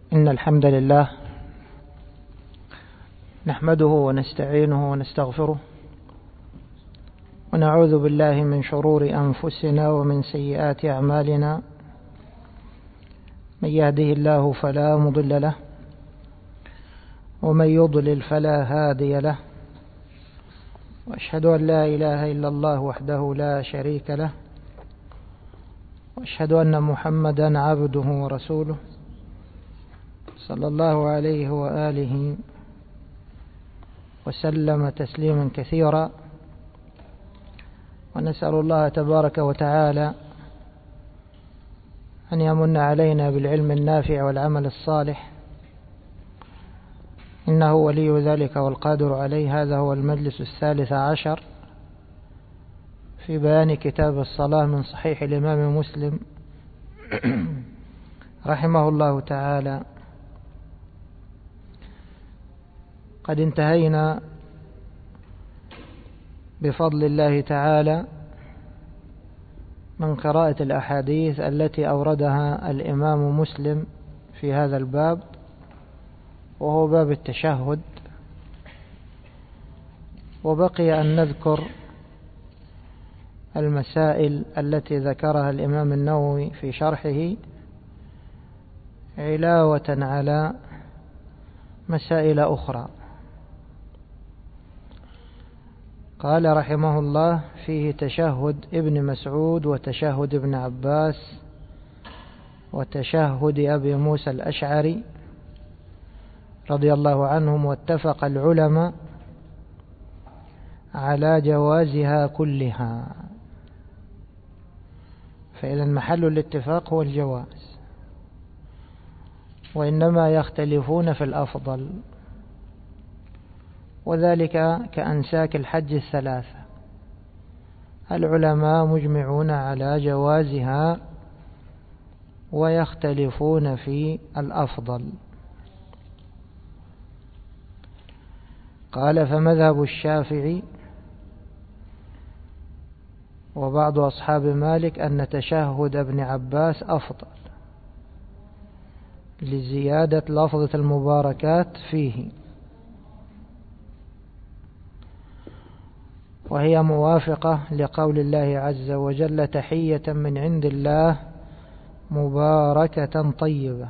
إن الحمد لله نحمده ونستعينه ونستغفره ونعوذ بالله من شرور أنفسنا ومن سيئات أعمالنا. من يهده الله فلا مضل له ومن يضلل فلا هادي له، وأشهد أن لا إله إلا الله وحده لا شريك له، وأشهد أن محمدا عبده ورسوله صلى الله عليه وآله وسلم تسليما كثيرا. ونسأل الله تبارك وتعالى أن يمن علينا بالعلم النافع والعمل الصالح، إنه ولي ذلك والقادر عليه. هذا هو المجلس 13 في بيان كتاب الصلاة من صحيح الإمام مسلم رحمه الله تعالى. قد انتهينا بفضل الله تعالى من قراءة الأحاديث التي أوردها الإمام مسلم في هذا الباب، وهو باب التشهد. وبقي أن نذكر المسائل التي ذكرها الإمام النووي في شرحه علاوة على مسائل أخرى. قال رحمه الله: فيه تشهد ابن مسعود وتشهد ابن عباس وتشهد أبي موسى الأشعري رضي الله عنهم، واتفق العلماء على جوازها كلها. فإذا محل الاتفاق هو الجواز، وإنما يختلفون في الأفضل، وذلك كأنساك الحج الثلاثة، العلماء مجمعون على جوازها ويختلفون في الأفضل. قال: فمذهب الشافعي وبعض أصحاب مالك أن تشهد ابن عباس أفضل لزيادة لفظة المباركات فيه، وهي موافقة لقول الله عز وجل: تحية من عند الله مباركة طيبة،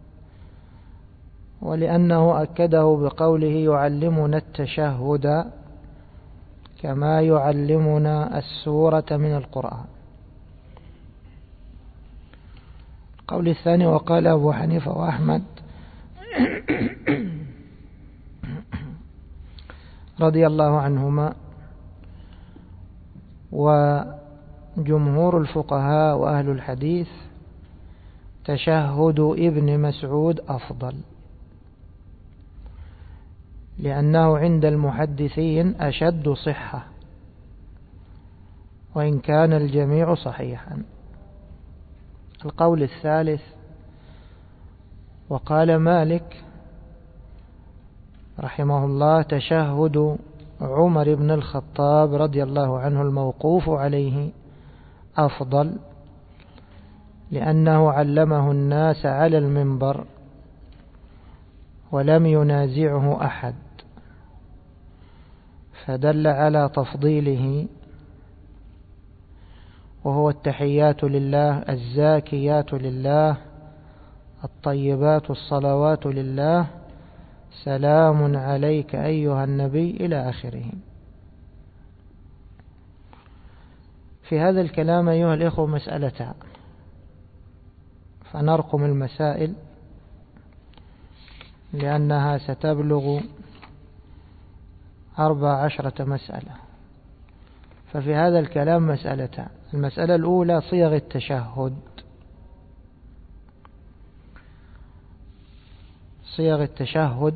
ولأنه أكده بقوله: يعلمنا التشهد كما يعلمنا السورة من القرآن. القول الثاني: وقال أبو حنيفة وأحمد رضي الله عنهما وجمهور الفقهاء وأهل الحديث: تشهد ابن مسعود أفضل، لأنه عند المحدثين أشد صحة، وإن كان الجميع صحيحا. القول الثالث: وقال مالك رحمه الله: تشهد عمر بن الخطاب رضي الله عنه الموقوف عليه أفضل، لأنه علمه الناس على المنبر ولم ينازعه أحد، فدل على تفضيله، وهو: التحيات لله، الزاكيات لله، الطيبات الصلوات لله، سلام عليك أيها النبي، إلى آخره. في هذا الكلام أيها الإخوة مسألتان، فنرقم المسائل لأنها ستبلغ 14 مسألة. ففي هذا الكلام مسألتان. المسألة الأولى: صيغ التشهد. صيغ التشهد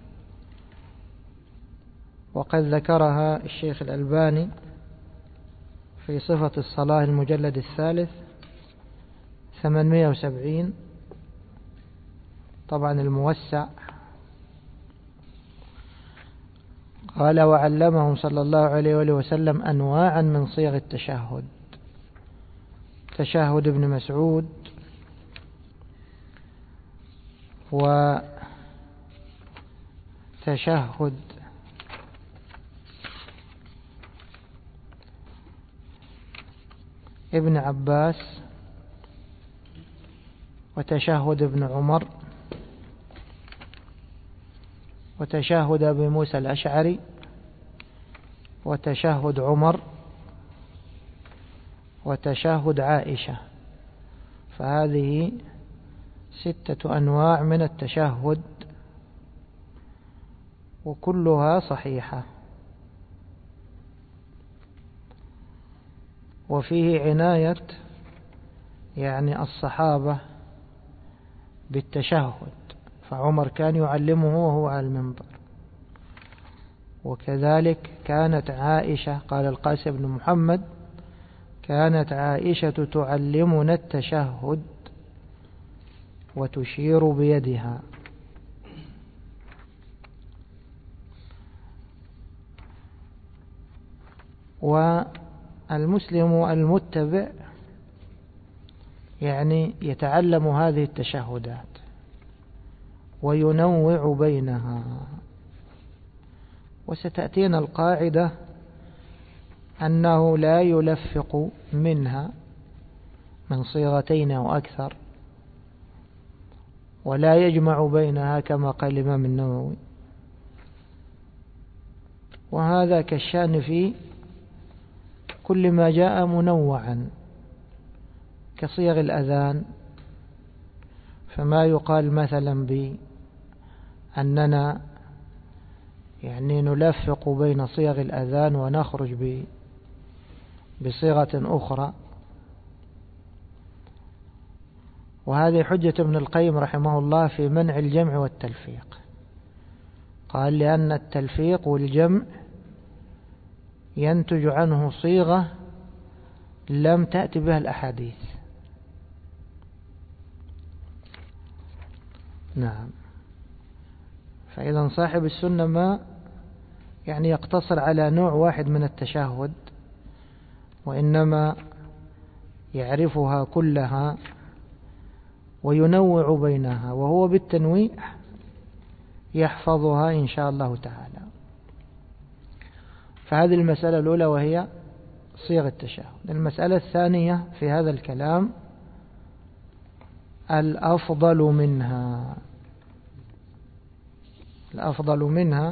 وقد ذكرها الشيخ الألباني في صفة الصلاة المجلد 3 870، طبعا الموسع. قال: وعلمهم صلى الله عليه وآله وسلم أنواعا من صيغ التشهد: تشهد ابن مسعود، وتشهد ابن عباس وتشهد ابن عمر وتشهد أبي موسى الأشعري وتشهد عمر وتشهد عائشة. فهذه 6 أنواع من التشهد وكلها صحيحة، وفيه عناية يعني الصحابة بالتشهد، فعمر كان يعلمه وهو على المنبر، وكذلك كانت عائشة، قال القاسم بن محمد كانت عائشة تعلمنا التشهد وتشير بيدها. والمسلم المتبع يعني يتعلم هذه التشهدات وينوع بينها. وستأتينا القاعدة أنه لا يلفق منها من صيغتين أو أكثر، ولا يجمع بينها كما قال الإمام النووي. وهذا كالشأن في كل ما جاء منوعا كصيغ الأذان، فما يقال مثلا بأننا يعني نلفق بين صيغ الأذان ونخرج بصيغة أخرى. وهذه حجة ابن القيم رحمه الله في منع الجمع والتلفيق. قال لأن التلفيق والجمع ينتج عنه صيغة لم تأتي بها الأحاديث. نعم. فإذا صاحب السنة ما يعني يقتصر على نوع واحد من التشهد، وإنما يعرفها كلها وينوع بينها، وهو بالتنويع يحفظها إن شاء الله تعالى. فهذه المسألة الأولى وهي صيغ التشهد. المسألة الثانية في هذا الكلام الأفضل منها. الأفضل منها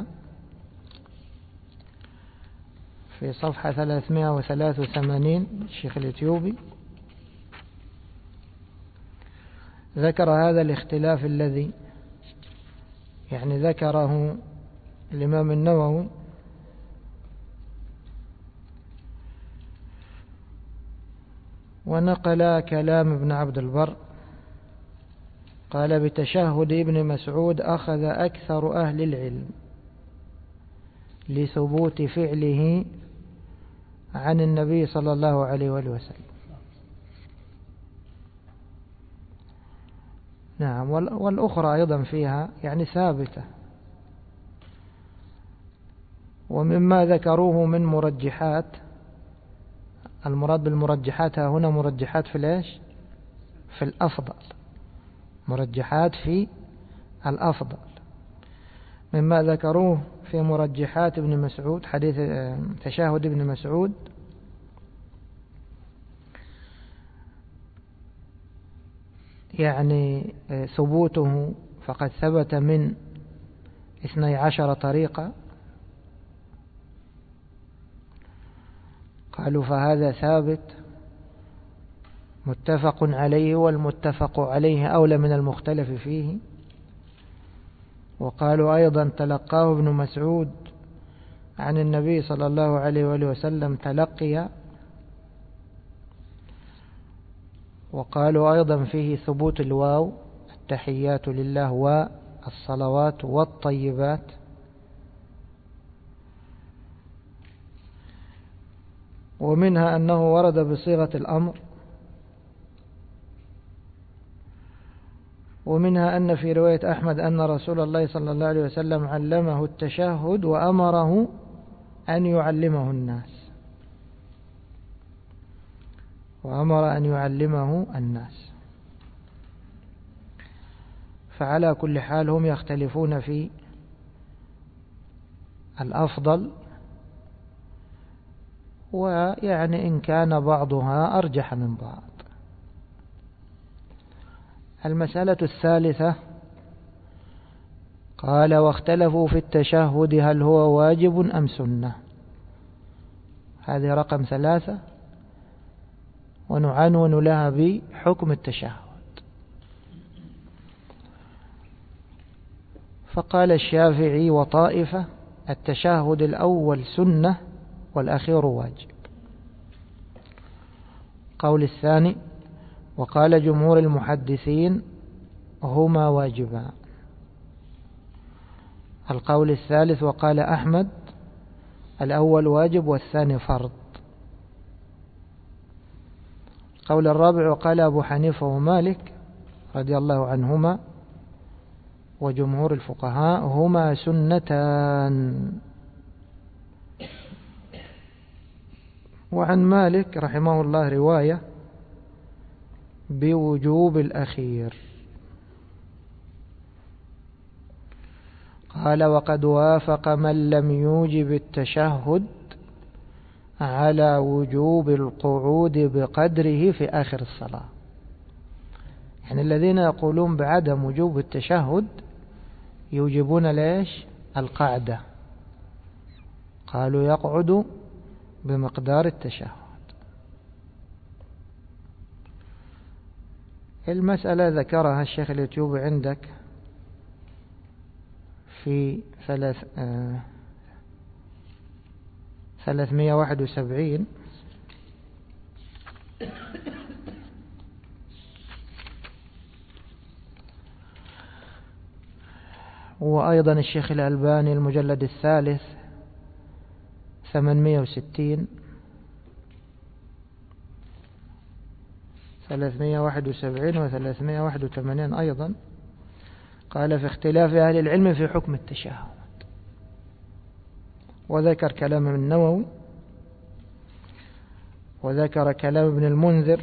في صفحة 383 الشيخ الإثيوبي ذكر هذا الاختلاف الذي يعني ذكره الإمام النووي، ونقل كلام ابن عبد البر قال بتشهد ابن مسعود أخذ أكثر أهل العلم لثبوت فعله عن النبي صلى الله عليه وآله وسلم. نعم. والأخرى أيضا فيها يعني ثابتة. ومما ذكروه من مرجحات، المراد بالمرجحات هنا مرجحات في ليش؟ في الأفضل، مرجحات في الأفضل. مما ذكروه في مرجحات ابن مسعود حديث تشهد ابن مسعود يعني ثبوته فقد ثبت من 12 طريقة. قالوا فهذا ثابت متفق عليه، والمتفق عليه أولى من المختلف فيه. وقالوا أيضا تلقاه ابن مسعود عن النبي صلى الله عليه وآله وسلم تلقيا. وقالوا أيضا فيه ثبوت الواو، التحيات لله والصلوات والطيبات. ومنها أنه ورد بصيغة الأمر. ومنها أن في رواية أحمد أن رسول الله صلى الله عليه وسلم علمه التشهد وأمره أن يعلمه الناس، وأمر أن يعلمه الناس. فعلى كل حال هم يختلفون في الأفضل، ويعني إن كان بعضها أرجح من بعض. المسألة الثالثة قال: واختلفوا في التشهد هل هو واجب أم سنة. هذه رقم 3، ونعنون لها بحكم التشهد. فقال الشافعي وطائفة: التشهد الأول سنة والأخير واجب. قول الثاني: وقال جمهور المحدثين هما واجبان. القول الثالث: وقال أحمد الأول واجب والثاني فرض. القول الرابع: وقال أبو حنيفة ومالك رضي الله عنهما وجمهور الفقهاء هما سنتان. وعن مالك رحمه الله رواية بوجوب الأخير. قال: وقد وافق من لم يوجب التشهد على وجوب القعود بقدره في آخر الصلاة. يعني الذين يقولون بعدم وجوب التشهد يوجبون ليش؟ القعدة. قالوا يقعد بمقدار التشهد. المسألة ذكرها الشيخ اليوتيوبي عندك في 371، وأيضا الشيخ الألباني المجلد الثالث 860 371 و381 أيضا. قال: في اختلاف أهل العلم في حكم التشهد. وذكر كلام ابن النووي، وذكر كلام ابن المنذر،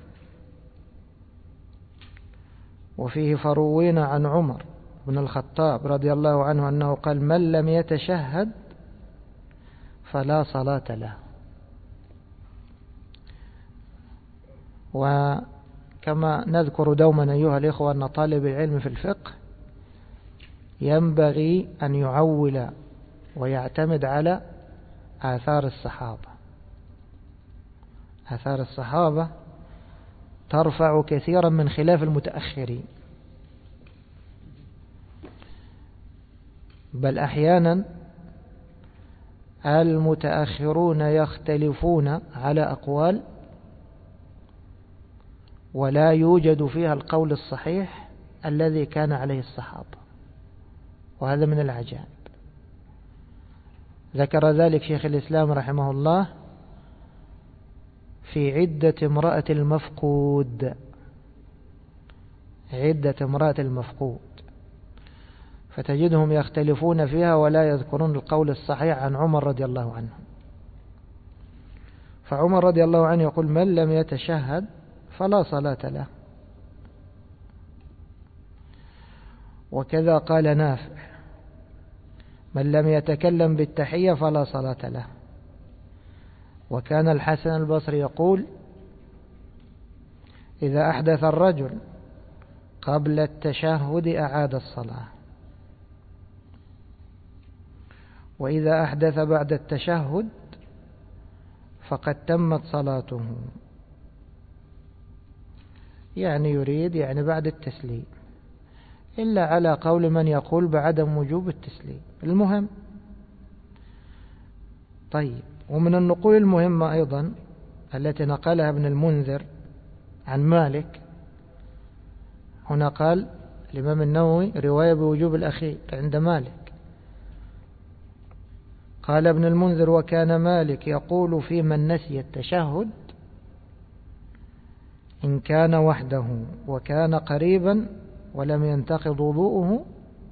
وفيه فروين عن عمر بن الخطاب رضي الله عنه أنه قال: من لم يتشهد فلا صلاة له. وكما نذكر دوما أيها الإخوة أن طالب العلم في الفقه ينبغي أن يعول ويعتمد على آثار الصحابة. آثار الصحابة ترفع كثيرا من خلاف المتأخرين، بل أحيانا المتأخرون يختلفون على أقوال ولا يوجد فيها القول الصحيح الذي كان عليه الصحابة، وهذا من العجائب. ذكر ذلك شيخ الإسلام رحمه الله في عدة امرأة المفقود، عدة امرأة المفقود، فتجدهم يختلفون فيها ولا يذكرون القول الصحيح عن عمر رضي الله عنه. فعمر رضي الله عنه يقول: من لم يتشهد فلا صلاة له. وكذا قال نافع: من لم يتكلم بالتحية فلا صلاة له. وكان الحسن البصري يقول: إذا أحدث الرجل قبل التشهد أعاد الصلاة، وإذا أحدث بعد التشهد فقد تمت صلاته. يعني يريد بعد التسليم، إلا على قول من يقول بعدم وجوب التسليم. المهم طيب. ومن النقول المهمة أيضا التي نقلها ابن المنذر عن مالك، هنا قال الإمام النووي رواية بوجوب الأخير عند مالك. قال ابن المنذر: وكان مالك يقول في من نسي التشهد إن كان وحده وكان قريبا ولم ينتقض وضوءه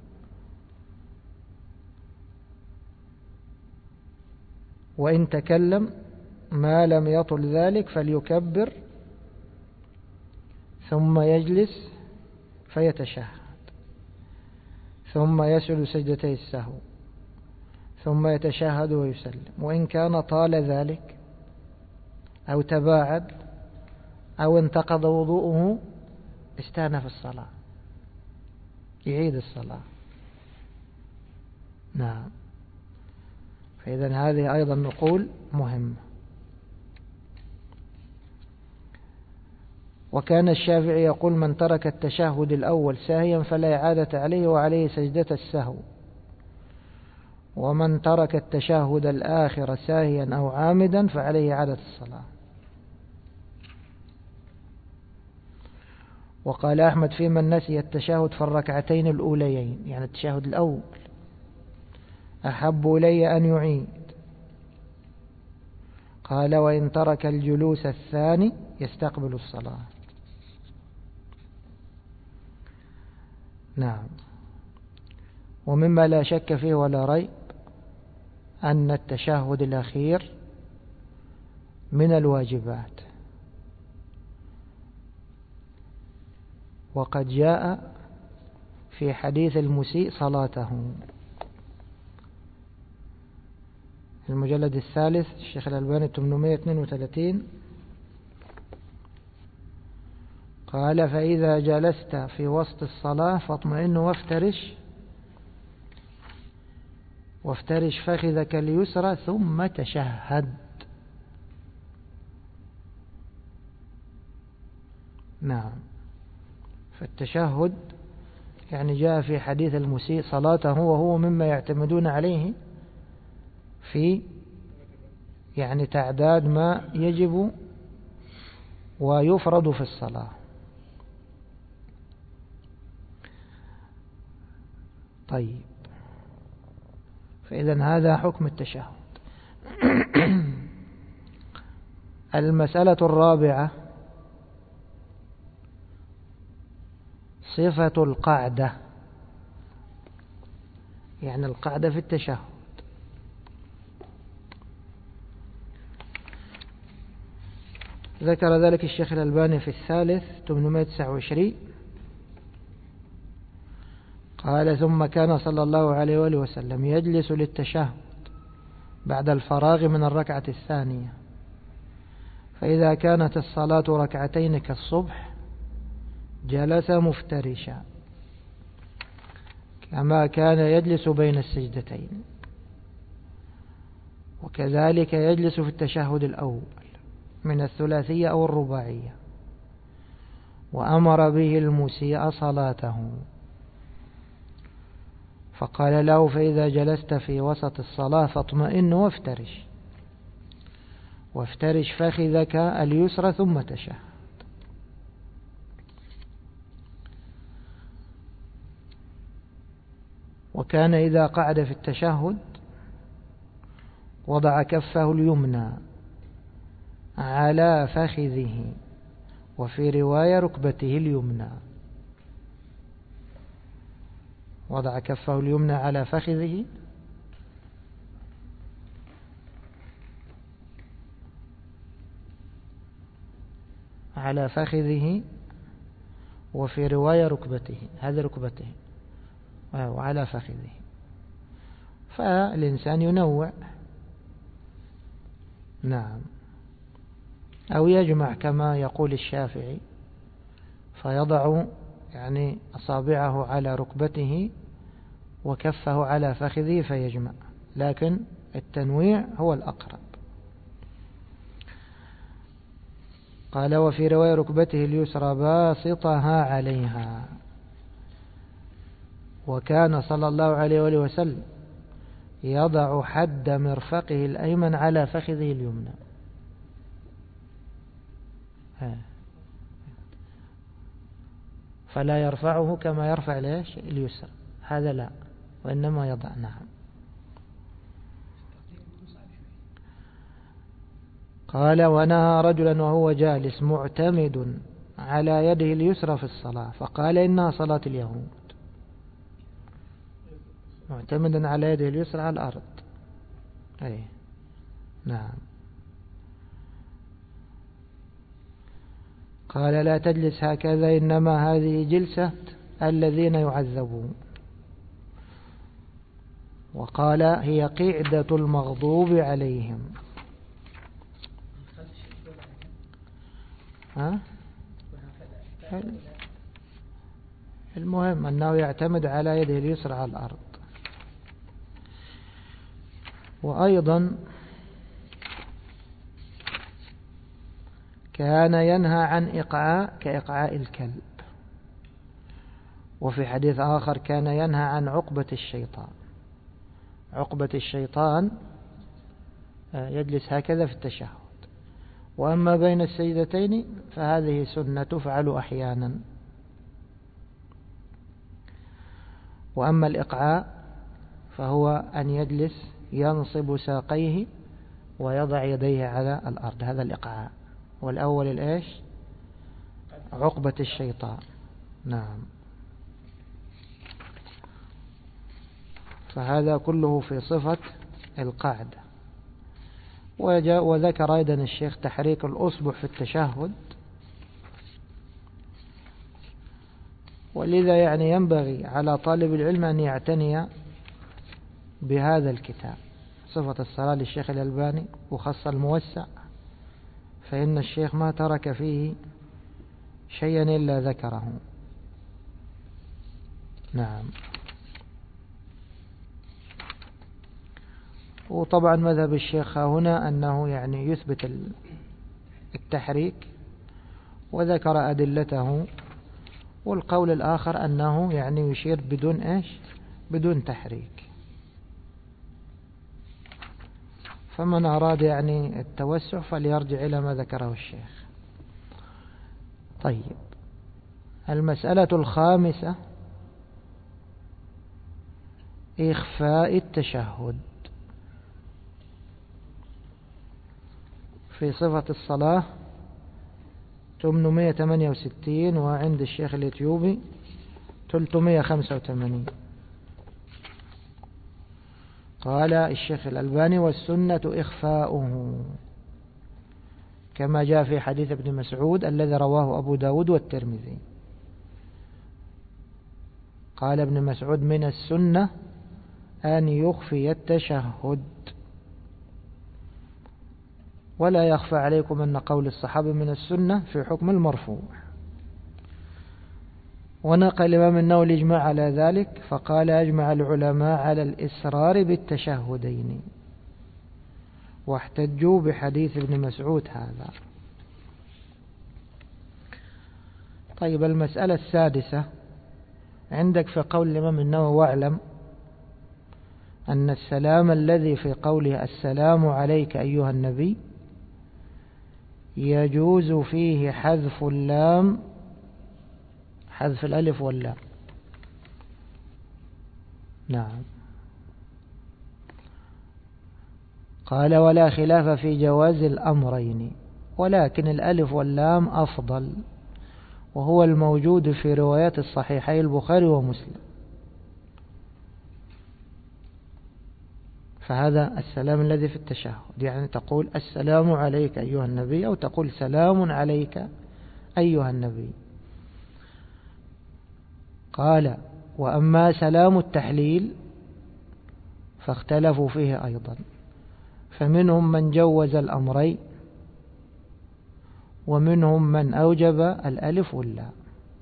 وإن تكلم ما لم يطل ذلك فليكبر ثم يجلس فيتشهد. ثم يسجد سجدتي السهو ثم يتشهد ويسلم، وإن كان طال ذلك أو تباعد أو انتقض وضوءه استأنف الصلاة، يعيد الصلاة. نعم. فإذا هذه أيضا نقول مهمة. وكان الشافعي يقول: من ترك التشهد الأول ساهيا فلا إعادة عليه وعليه سجدة السهو، ومن ترك التشهد الآخر ساهيا أو عامدا فعليه إعادة الصلاة. وقال أحمد: في من نسي التشهد في الركعتين الأوليين، يعني التشهد الأول، أحب إلي أن يعيد. قال: وإن ترك الجلوس الثاني يستقبل الصلاة. نعم. ومما لا شك فيه ولا ريب أن التشهد الأخير من الواجبات، وقد جاء في حديث المسيء صلاته، المجلد الثالث الشيخ الألباني 832، قال: فإذا جلست في وسط الصلاة فاطمئن وافترش فخذك اليسرى ثم تشهد. نعم. فالتشهد يعني جاء في حديث المسيء صلاته، وهو مما يعتمدون عليه في يعني تعداد ما يجب ويفرض في الصلاة. طيب، فإذا هذا حكم التشهد. المسألة الرابعة صفة القعدة، يعني القعدة في التشهد. ذكر ذلك الشيخ الألباني في الثالث 829، قال: ثم كان صلى الله عليه وآله وسلم يجلس للتشهد بعد الفراغ من الركعة الثانية، فإذا كانت الصلاة ركعتين كالصبح جلس مفترشا كما كان يجلس بين السجدتين، وكذلك يجلس في التشهد الأول من الثلاثية أو الرباعية. وأمر به المسيء صلاته، فقال له: فإذا جلست في وسط الصلاة فاطمئن وافترش فخذك اليسرى ثم تشهد. وكان إذا قعد في التشهد وضع كفه اليمنى على فخذه، وفي رواية ركبته اليمنى. وضع كفه اليمنى على فخذه وفي رواية ركبته، هذه ركبته وعلى فخذه. فالإنسان ينوع، نعم، أو يجمع كما يقول الشافعي، فيضع يعني أصابعه على ركبته وكفه على فخذه فيجمع، لكن التنويع هو الأقرب. قال: وفي رواية ركبته اليسرى باسطها عليها. وكان صلى الله عليه وآله وسلم يضع حد مرفقه الأيمن على فخذه اليمنى. فلا يرفعه كما يرفع اليسرى، هذا لا، وإنما يضع. نعم. قال: ونهى رجلا وهو جالس معتمد على يده اليسرى في الصلاة، فقال: إنها صلاة اليهود. معتمدا على يده اليسرى على الأرض. أي نعم. قال: لا تجلس هكذا، إنما هذه جلسة الذين يعذبون. وقال هي قعدة المغضوب عليهم. المهم أنه يعتمد على يده اليسرى على الأرض. وأيضا كان ينهى عن إقعاء كإقعاء الكلب. وفي حديث آخر كان ينهى عن عقبة الشيطان. عقبة الشيطان يجلس هكذا في التشهد. وأما بين السجدتين فهذه سنة تفعل أحيانا. وأما الإقعاء فهو أن يجلس ينصب ساقيه ويضع يديه على الأرض، هذا الإقعاء. والأول الإيش؟ عقبة الشيطان. نعم. فهذا كله في صفة القعدة. وذكر أيضا الشيخ تحريك الأصبع في التشهد. ولذا يعني ينبغي على طالب العلم أن يعتني بهذا الكتاب صفة الصلاة للشيخ الألباني، وخاصة الموسع، فإن الشيخ ما ترك فيه شيئا إلا ذكره. نعم. وطبعا مذهب الشيخ هنا أنه يعني يثبت التحريك وذكر أدلته، والقول الآخر أنه يعني يشير بدون إيش؟ بدون تحريك. فمن أراد يعني التوسع فليرجع إلى ما ذكره الشيخ. طيب، المسألة الخامسة إخفاء التشهد في صفة الصلاة 868، وعند الشيخ الإثيوبي 385. قال الشيخ الألباني: والسنة إخفاؤه، كما جاء في حديث ابن مسعود الذي رواه أبو داود والترمذي. قال ابن مسعود: من السنة أن يخفي التشهد. ولا يخفى عليكم أن قول الصحابة من السنة في حكم المرفوع. ونقل الإمام النووي الإجماع على ذلك، فقال: أجمع العلماء على الإسرار بالتشهدين، واحتجوا بحديث ابن مسعود هذا. طيب، المسألة السادسة عندك في قول الإمام النووي: واعلم أن السلام الذي في قوله السلام عليك أيها النبي يجوز فيه حذف اللام، حذف الألف واللام. نعم. قال: ولا خلاف في جواز الأمرين، ولكن الألف واللام أفضل، وهو الموجود في روايات الصحيحين البخاري ومسلم. فهذا السلام الذي في التشهد، يعني تقول السلام عليك أيها النبي، أو تقول سلام عليك أيها النبي. قال: وأما سلام التحليل فاختلفوا فيه أيضا، فمنهم من جوز الأمرين، ومنهم من أوجب الألف واللام.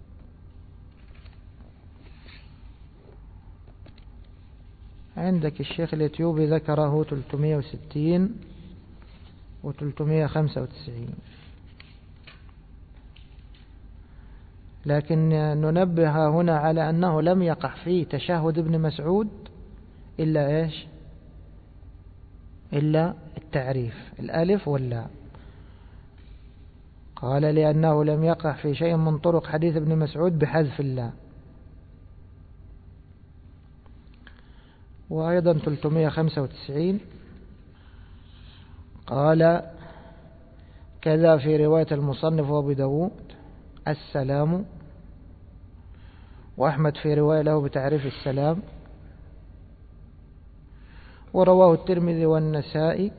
عندك الشيخ الإثيوبي ذكره 360 و 395. لكن ننبه هنا على أنه لم يقع فيه تشهد ابن مسعود إلا إيش؟ إلا التعريف الألف واللام. قال: لأنه لم يقع في شيء من طرق حديث ابن مسعود بحذف اللام. وأيضا 395 قال: كذا في رواية المصنف وابو داود السلام، وأحمد في رواية له بتعريف السلام، ورواه الترمذي والنسائي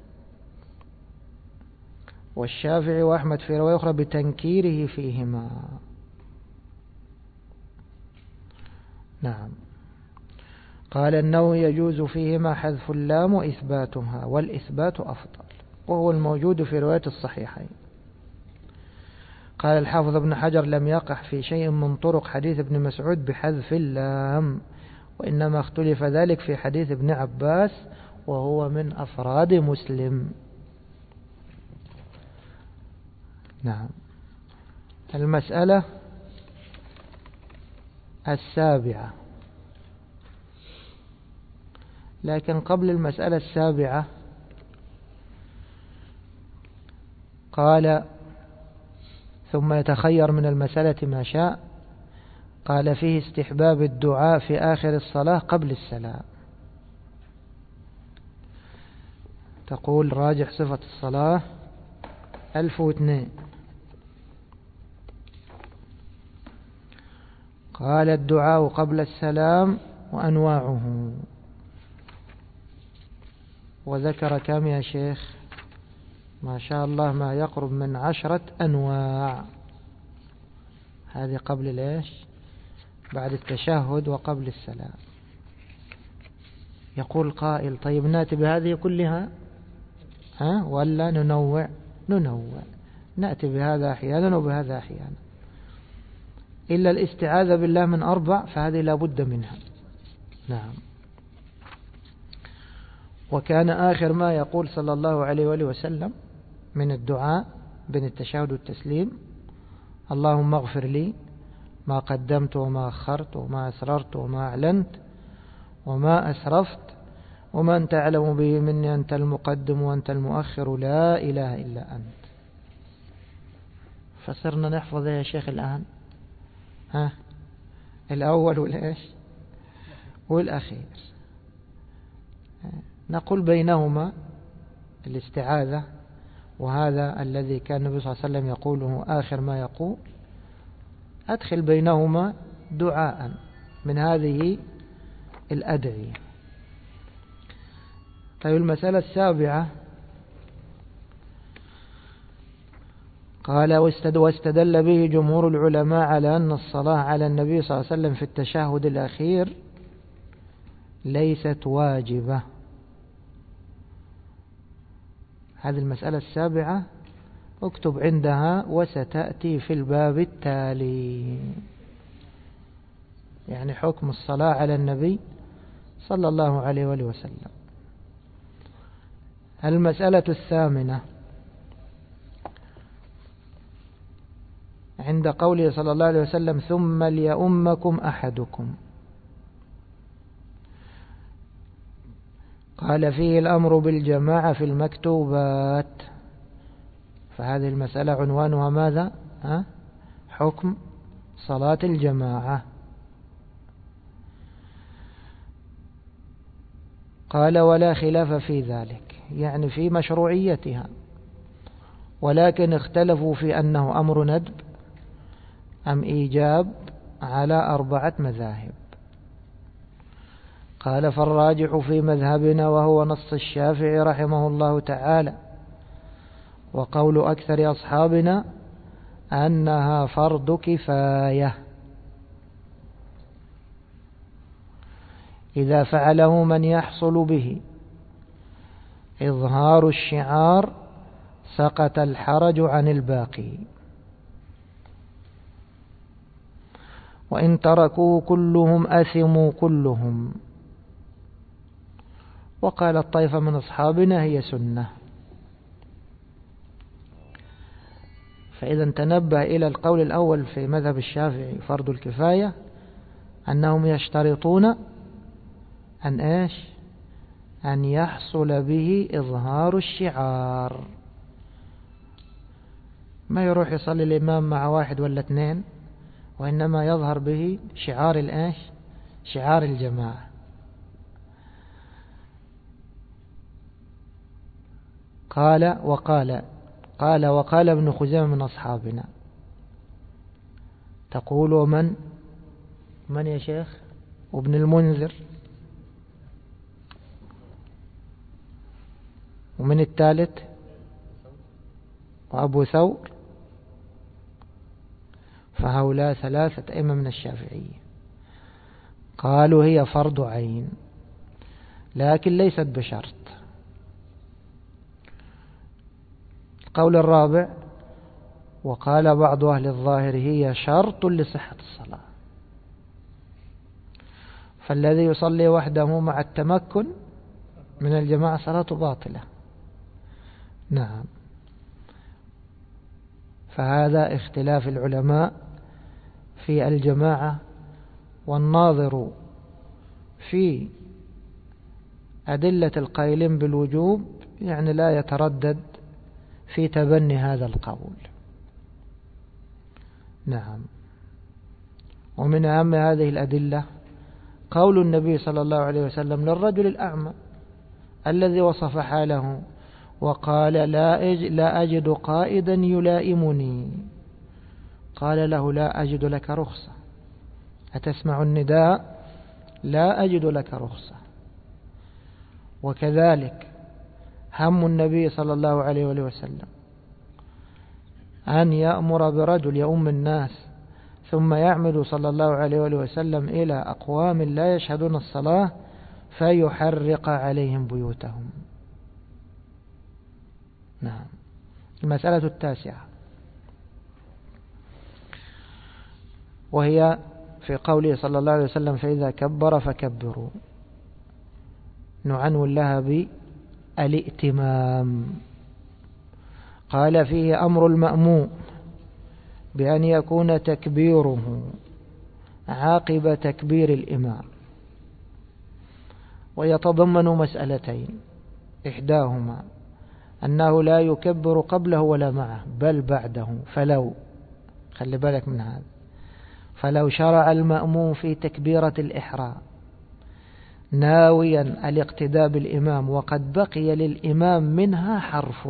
والشافعي وأحمد في رواية أخرى بتنكيره فيهما. نعم. قال النووي يجوز فيهما حذف اللام وإثباتها، والإثبات أفضل، وهو الموجود في رواية الصحيحين. قال الحافظ ابن حجر لم يقع في شيء من طرق حديث ابن مسعود بحذف اللام، وإنما اختلف ذلك في حديث ابن عباس وهو من أفراد مسلم. نعم. المسألة 7، لكن قبل المسألة 7 قال ثم يتخير من المسألة ما شاء. قال فيه استحباب الدعاء في آخر الصلاة قبل السلام. تقول راجح صفة الصلاة 1002. قال الدعاء قبل السلام وأنواعه، وذكر كم يا شيخ؟ ما شاء الله ما يقرب من 10 أنواع. هذه قبل ليش؟ بعد التشهد وقبل السلام. يقول قائل طيب نأتي بهذه كلها ولا ننوع؟ نأتي بهذا أحيانا وبهذا أحيانا، إلا الاستعاذة بالله من 4 فهذه لا بد منها. نعم. وكان آخر ما يقول صلى الله عليه وآله وسلم من الدعاء بين التشهد والتسليم: اللهم اغفر لي ما قدمت وما أخرت وما أسررت وما أعلنت وما أسرفت وما أنت أعلم به مني، أنت المقدم وأنت المؤخر لا إله إلا أنت. فصرنا نحفظ يا شيخ الآن الأول والإيش والأخير. نقول بينهما الاستعاذة، وهذا الذي كان النبي صلى الله عليه وسلم يقوله آخر ما يقول. أدخل بينهما دعاء من هذه الأدعية. طيب المسألة 7 قال واستدل به جمهور العلماء على أن الصلاة على النبي صلى الله عليه وسلم في التشهد الأخير ليست واجبة. هذه المسألة 7 اكتب عندها وستأتي في الباب التالي، يعني حكم الصلاة على النبي صلى الله عليه وآله وسلم. المسألة 8 عند قوله صلى الله عليه وسلم ثم ليؤمكم أحدكم. قال فيه الأمر بالجماعة في المكتوبات، فهذه المسألة عنوانها ماذا؟ حكم صلاة الجماعة. قال ولا خلاف في ذلك، يعني في مشروعيتها، ولكن اختلفوا في أنه أمر ندب أم إيجاب على 4 مذاهب. قال فالراجح في مذهبنا وهو نص الشافعي رحمه الله تعالى وقول أكثر أصحابنا أنها فرض كفاية إذا فعله من يحصل به إظهار الشعار سقط الحرج عن الباقي، وإن تركوه كلهم أثموا كلهم. وقال الطائفة من أصحابنا هي سنة. فإذا تنبه إلى القول الأول في مذهب الشافعي فرض الكفاية، أنهم يشترطون أن يحصل به إظهار الشعار، ما يروح يصلي الإمام مع 1 ولا 2، وإنما يظهر به شعار الجماعة. وقال ابن خزيمة من أصحابنا. تقول من يا شيخ؟ وابن المنذر، ومن الثالث وأبو ثور، فهؤلاء 3 أئمة من الشافعية قالوا هي فرض عين. لكن ليست بشرط. القول الرابع: وقال بعض أهل الظاهر هي شرط لصحة الصلاة، فالذي يصلي وحده مع التمكن من الجماعة صلاته باطلة. نعم. فهذا اختلاف العلماء في الجماعة، والناظر في أدلة القائلين بالوجوب يعني لا يتردد في تبني هذا القول. نعم. ومن أهم هذه الأدلة قول النبي صلى الله عليه وسلم للرجل الأعمى الذي وصف حاله وقال: لا أجد قائدا يلائمني. قال له: لا أجد لك رخصة، أتسمع النداء؟ لا أجد لك رخصة. وكذلك هم النبي صلى الله عليه وسلم أن يأمر برجل يؤم الناس ثم يعمد صلى الله عليه وسلم إلى أقوام لا يشهدون الصلاة فيحرق عليهم بيوتهم. نعم. المسألة التاسعة وهي في قوله صلى الله عليه وسلم: فإذا كبر فكبروا، نعنو لها بالائتمام. قال: فيه أمر المأموم بأن يكون تكبيره عاقب تكبير الإمام، ويتضمن مسألتين: إحداهما أنه لا يكبر قبله ولا معه بل بعده، خلي بالك من هذا، فلو شرع المأموم في تكبيرة الإحرام ناويا الاقتداء بالإمام وقد بقي للإمام منها حرف،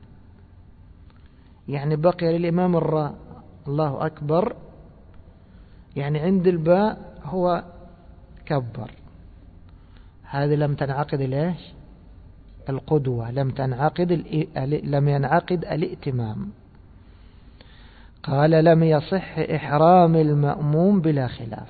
يعني بقي للإمام الراء الله أكبر، يعني عند الباء هو كبر، هذه لم تنعقد ليش القدوة، لم ينعقد الائتمام. قال: لم يصح إحرام المأموم بلا خلاف.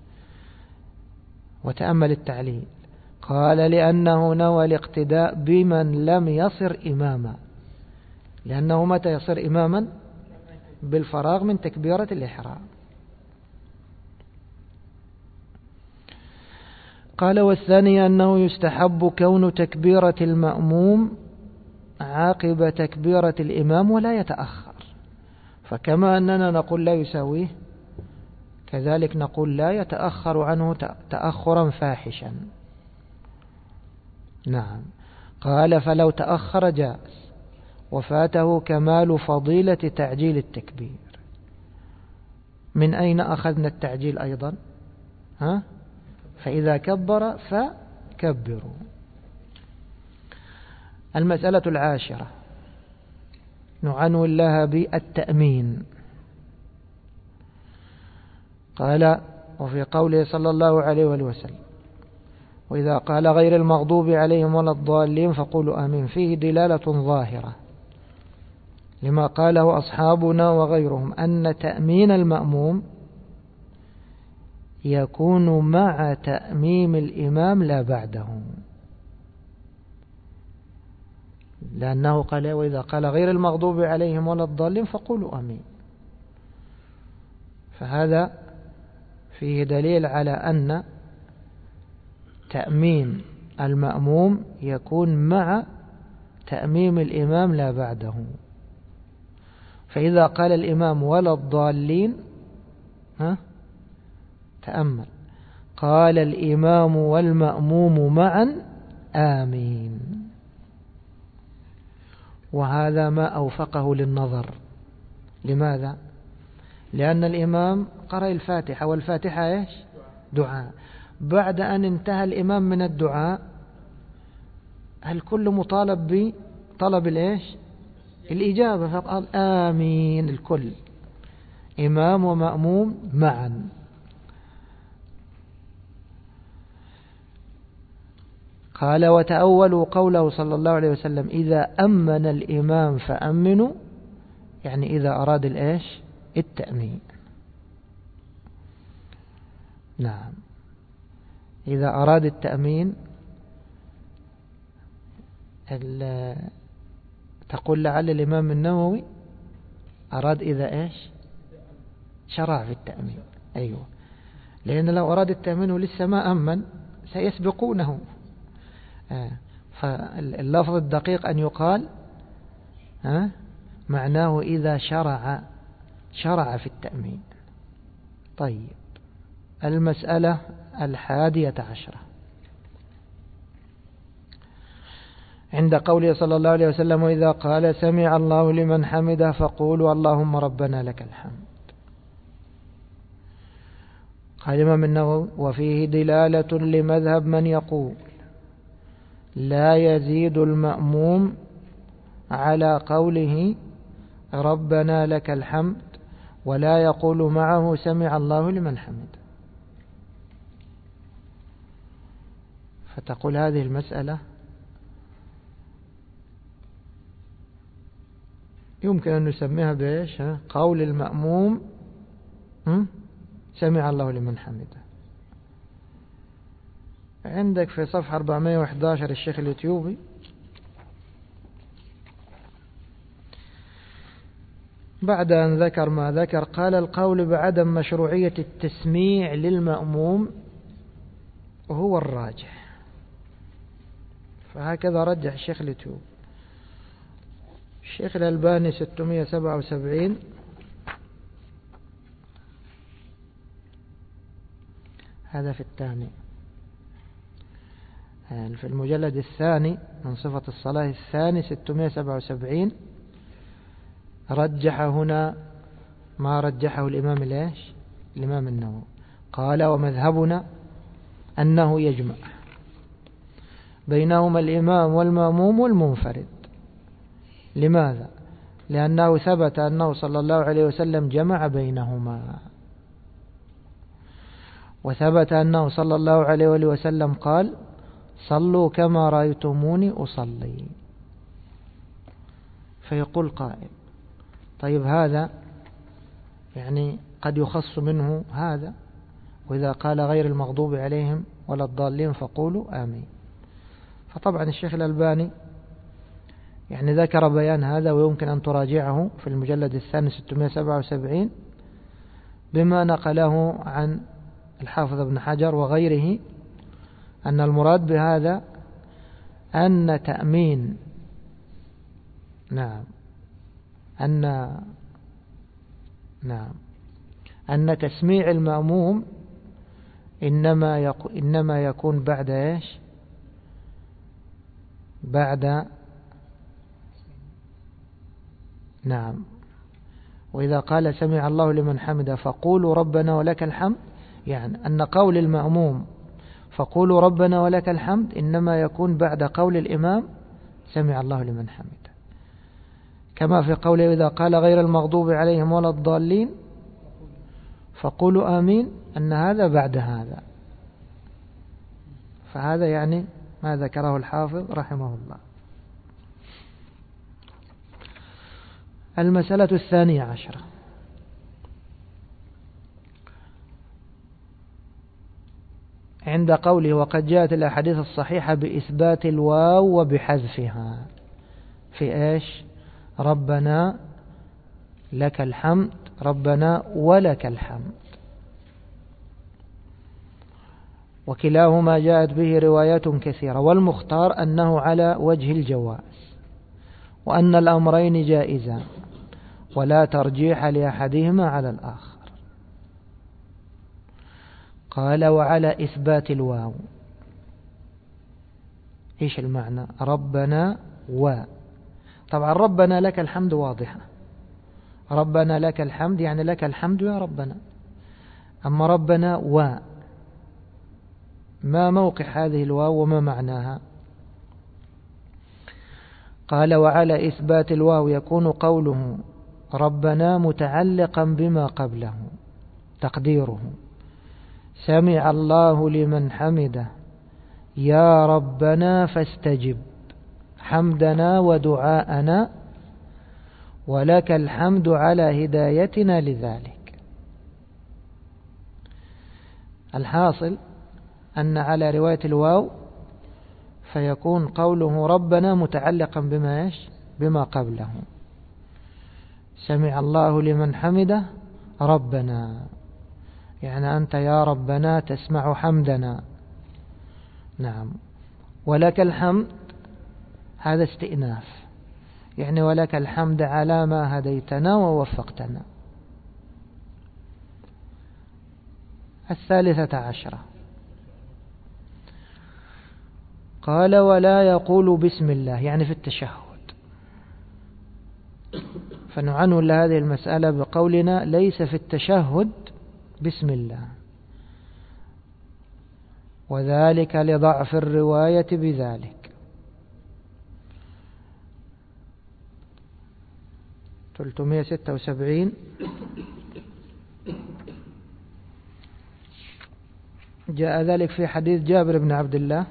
وتأمل التعليل، قال: لأنه نوى الاقتداء بمن لم يصر إماما، لأنه متى يصير إماما؟ بالفراغ من تكبيرة الإحرام. قال: والثاني أنه يستحب كون تكبيرة المأموم عاقب تكبيرة الإمام ولا يتأخر، فكما أننا نقول لا يساويه كذلك نقول لا يتأخر عنه تأخرا فاحشا. نعم. قال: فلو تأخر جاز وفاته كمال فضيلة تعجيل التكبير. من أين أخذنا التعجيل أيضا؟ فإذا كبر فكبروا. المسألة العاشرة نعنو لها بالتأمين. قال: وفي قوله صلى الله عليه وسلم: وإذا قال غير المغضوب عليهم ولا الضالين فقولوا آمين، فيه دلالة ظاهرة لما قاله أصحابنا وغيرهم أن تأمين المأموم يكون مع تأميم الإمام لا بعده، لأنه قال: وإذا قال غير المغضوب عليهم ولا الضالين فقولوا آمين. فهذا فيه دليل على أن تأمين المأموم يكون مع تأميم الإمام لا بعده. فإذا قال الإمام ولا الضالين تأمل، قال الإمام والمأموم معا آمين، وهذا ما أوفقه للنظر. لماذا؟ لأن الإمام قرأ الفاتحة، والفاتحة إيش؟ دعاء. بعد أن انتهى الإمام من الدعاء الكل مطالب بطلب الإيش؟ الإجابة، فقال آمين الكل، إمام ومأموم معا. قال: وتأولوا قوله صلى الله عليه وسلم: إذا أمن الإمام فأمنوا، يعني إذا أراد الإيش؟ التأمين. نعم، إذا أراد التأمين تقول لعل الإمام النووي أراد إذا إيش شرع في التأمين. أيوة، لأن لو أراد التأمين ولسه ما أمن سيسبقونه. فاللفظ الدقيق أن يقال معناه إذا شرع في التأمين. طيب، المسألة 11 عند قوله صلى الله عليه وسلم: وإذا قال سمع الله لمن حمده فقولوا اللهم ربنا لك الحمد. قال الإمام النووي: وفيه دلالة لمذهب من يقول لا يزيد المأموم على قوله ربنا لك الحمد ولا يقول معه سمع الله لمن حمده. فتقول هذه المسألة يمكن أن نسميها بإيش؟ قول المأموم سمع الله لمن حمده. عندك في صفحة 411 الشيخ الإثيوبي بعد أن ذكر ما ذكر قال: القول بعدم مشروعية التسميع للمأموم هو الراجح. فهكذا رجح الشيخ الإثيوبي. الشيخ الألباني 677 هذا في الثاني، في المجلد الثاني من صفة الصلاة الثاني 677 رجح هنا ما رجحه الإمام الإمام النووي. قال: ومذهبنا أنه يجمع بينهما الإمام والمأموم والمنفرد. لماذا؟ لأنه ثبت أنه صلى الله عليه وسلم جمع بينهما، وثبت أنه صلى الله عليه وسلم قال: صلوا كما رأيتموني أصلي. فيقول قائل: طيب هذا يعني قد يخص منه هذا، وإذا قال غير المغضوب عليهم ولا الضالين فقولوا آمين. فطبعا الشيخ الألباني يعني ذكر بيان هذا، ويمكن أن تراجعه في المجلد الثاني 677 بما نقله عن الحافظ ابن حجر وغيره أن المراد بهذا أن تأمين أن تسميع المأموم إنما يكون بعد إيش؟ بعد وإذا قال سمع الله لمن حمده فقولوا ربنا ولك الحمد، يعني أن قول المأموم فقولوا ربنا ولك الحمد إنما يكون بعد قول الإمام سمع الله لمن حمده، كما في قوله إذا قال غير المغضوب عليهم ولا الضالين فقولوا آمين، أن هذا بعد هذا. فهذا يعني ما ذكره الحافظ رحمه الله. المسألة 12 عند قوله وقد جاءت الأحاديث الصحيحة بإثبات الواو وبحذفها في إيش؟ ربنا لك الحمد، ربنا ولك الحمد، وكلاهما جاءت به روايات كثيرة، والمختار أنه على وجه الجواز، وأن الأمرين جائزان ولا ترجيح لأحدهما على الآخر. قال: وعلى إثبات الواو إيش المعنى؟ ربنا طبعا ربنا لك الحمد واضحة، ربنا لك الحمد يعني لك الحمد يا ربنا. أما ربنا ما موقع هذه الواو وما معناها؟ قال: وعلى إثبات الواو يكون قوله ربنا متعلقا بما قبله، تقديره سمع الله لمن حمده يا ربنا فاستجب حمدنا ودعاءنا ولك الحمد على هدايتنا لذلك. الحاصل أن على رواية الواو فيكون قوله ربنا متعلقا بما قبله. سمع الله لمن حمده ربنا، يعني أنت يا ربنا تسمع حمدنا. نعم. ولك الحمد هذا استئناف، يعني ولك الحمد على ما هديتنا ووفقتنا. 13 قال ولا يقول بسم الله، يعني في التشهد. فنعنون لهذه المسألة بقولنا ليس في التشهد بسم الله، وذلك لضعف الرواية بذلك. 376 جاء ذلك في حديث جابر بن عبد الله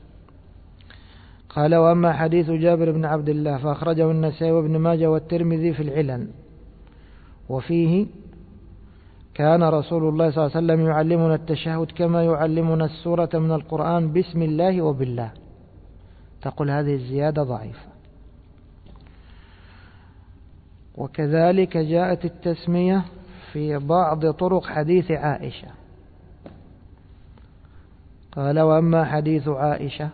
قال وأما حديث جابر بن عبد الله فأخرجه النسائي وابن ماجه والترمذي في العلل، وفيه كان رسول الله صلى الله عليه وسلم يعلمنا التشهد كما يعلمنا السورة من القرآن بسم الله وبالله. تقول هذه الزيادة ضعيفة. وكذلك جاءت التسمية في بعض طرق حديث عائشة. قال وأما حديث عائشة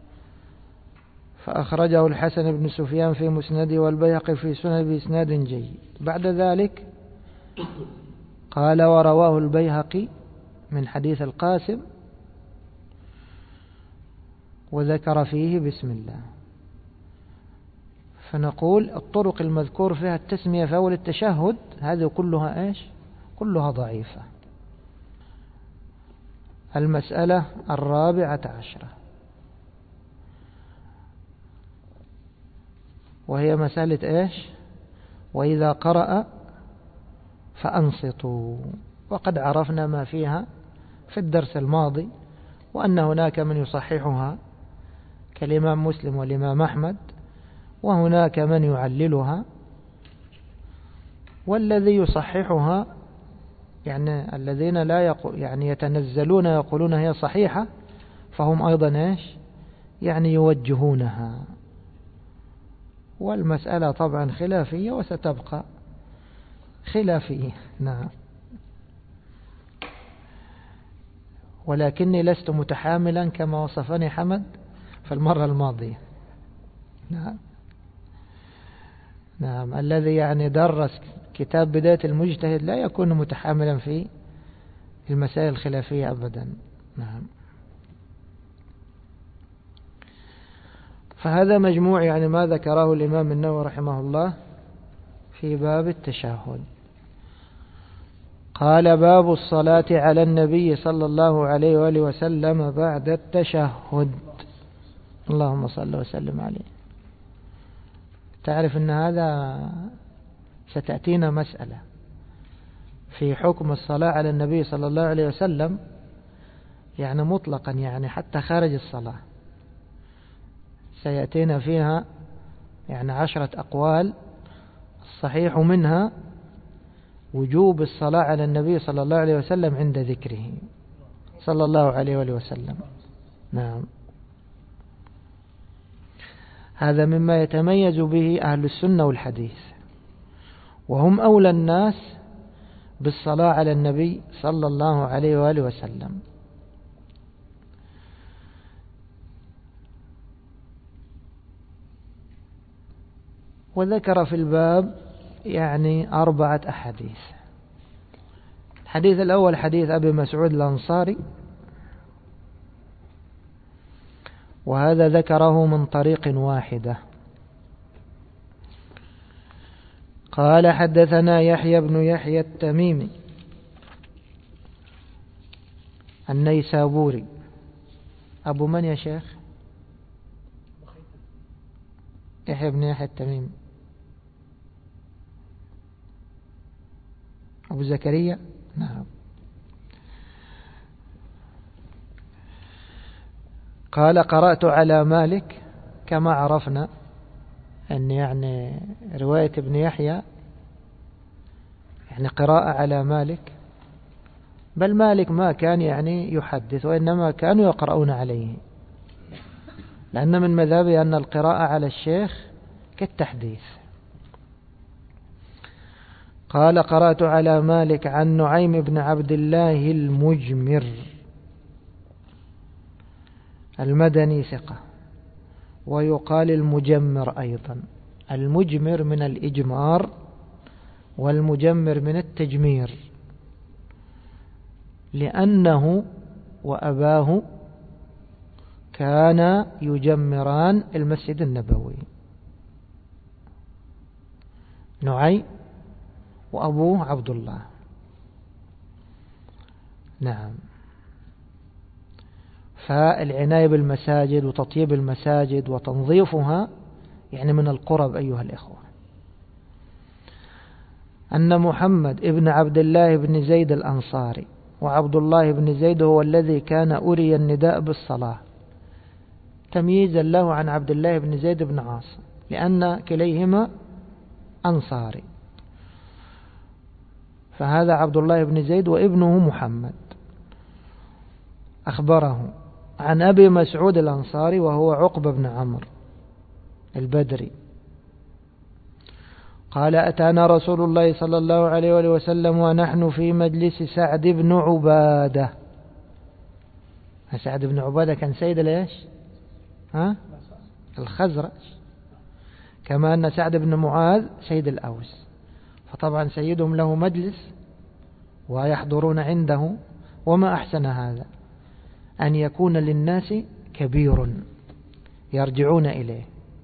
فأخرجه الحسن بن سفيان في مسنده والبيهقي في سنن بإسناد جيد. بعد ذلك قال ورواه البيهقي من حديث القاسم وذكر فيه بسم الله. فنقول الطرق المذكور فيها التسمية في أول التشهد هذه كلها إيش؟ كلها ضعيفة. 14 وهي مسألة إيش؟ وإذا قرأ فأنصتوا، وقد عرفنا ما فيها في الدرس الماضي، وأن هناك من يصححها كالإمام مسلم والإمام أحمد، وهناك من يعللها، والذي يصححها يعني الذين لا يعني يتنزلون يقولون هي صحيحة، فهم أيضا إيش؟ يعني يوجهونها. والمسألة طبعا خلافية وستبقى خلافية. نعم. ولكني لست متحاملا كما وصفني حمد في المرة الماضية. نعم. نعم. الذي يعني درس كتاب بداية المجتهد لا يكون متحاملا في المسائل الخلافية أبدا. نعم. فهذا مجموع يعني ما ذكره الإمام النووي رحمه الله في باب التشهد. قال باب الصلاة على النبي صلى الله عليه وآله وسلم بعد التشهد. اللهم صل وسلم عليه. تعرف أن هذا ستأتينا مسألة في حكم الصلاة على النبي صلى الله عليه وسلم يعني مطلقا، يعني حتى خارج الصلاة سيأتينا فيها يعني 10 أقوال، الصحيح منها وجوب الصلاة على النبي صلى الله عليه وسلم عند ذكره صلى الله عليه وآله وسلم. نعم. هذا مما يتميز به أهل السنة والحديث، وهم أولى الناس بالصلاة على النبي صلى الله عليه وآله وسلم. وذكر في الباب يعني 4 أحاديث. الحديث الأول حديث أبي مسعود الأنصاري، وهذا ذكره من طريق واحدة. قال حدثنا يحيى بن يحيى التميمي النيسابوري. أبو من يا شيخ؟ يحيى بن يحيى التميمي. أبو زكريا. نعم. قال قرأت على مالك، كما عرفنا أن يعني رواية ابن يحيى يعني قراءة على مالك، بل مالك ما كان يعني يحدث، وإنما كانوا يقرؤون عليه. لأن من مذهبه أن القراءة على الشيخ كالتحديث. قال قرأت على مالك عن نعيم بن عبد الله المجمر المدني ثقة، ويقال المجمر أيضا. المجمر من الإجمار، والمجمر من التجمير، لأنه وأباه كان يجمران المسجد النبوي. نعيم وأبوه عبد الله. نعم. فالعناية بالمساجد وتطيب المساجد وتنظيفها يعني من القرب أيها الإخوة. أن محمد ابن عبد الله بن زيد الأنصاري، وعبد الله بن زيد هو الذي كان أري النداء بالصلاة تمييزا له عن عبد الله بن زيد بن عاصم، لأن كليهما أنصاري. فهذا عبد الله بن زيد وابنه محمد أخبره عن أبي مسعود الأنصاري وهو عقبة بن عمرو البدري قال أتانا رسول الله صلى الله عليه وآله وسلم ونحن في مجلس سعد بن عبادة. سعد بن عبادة كان سيد ليش؟ الخزرج، كما أن سعد بن معاذ سيد الأوس، فطبعا سيدهم له مجلس ويحضرون عنده. وما أحسن هذا أن يكون للناس كبير يرجعون إليه.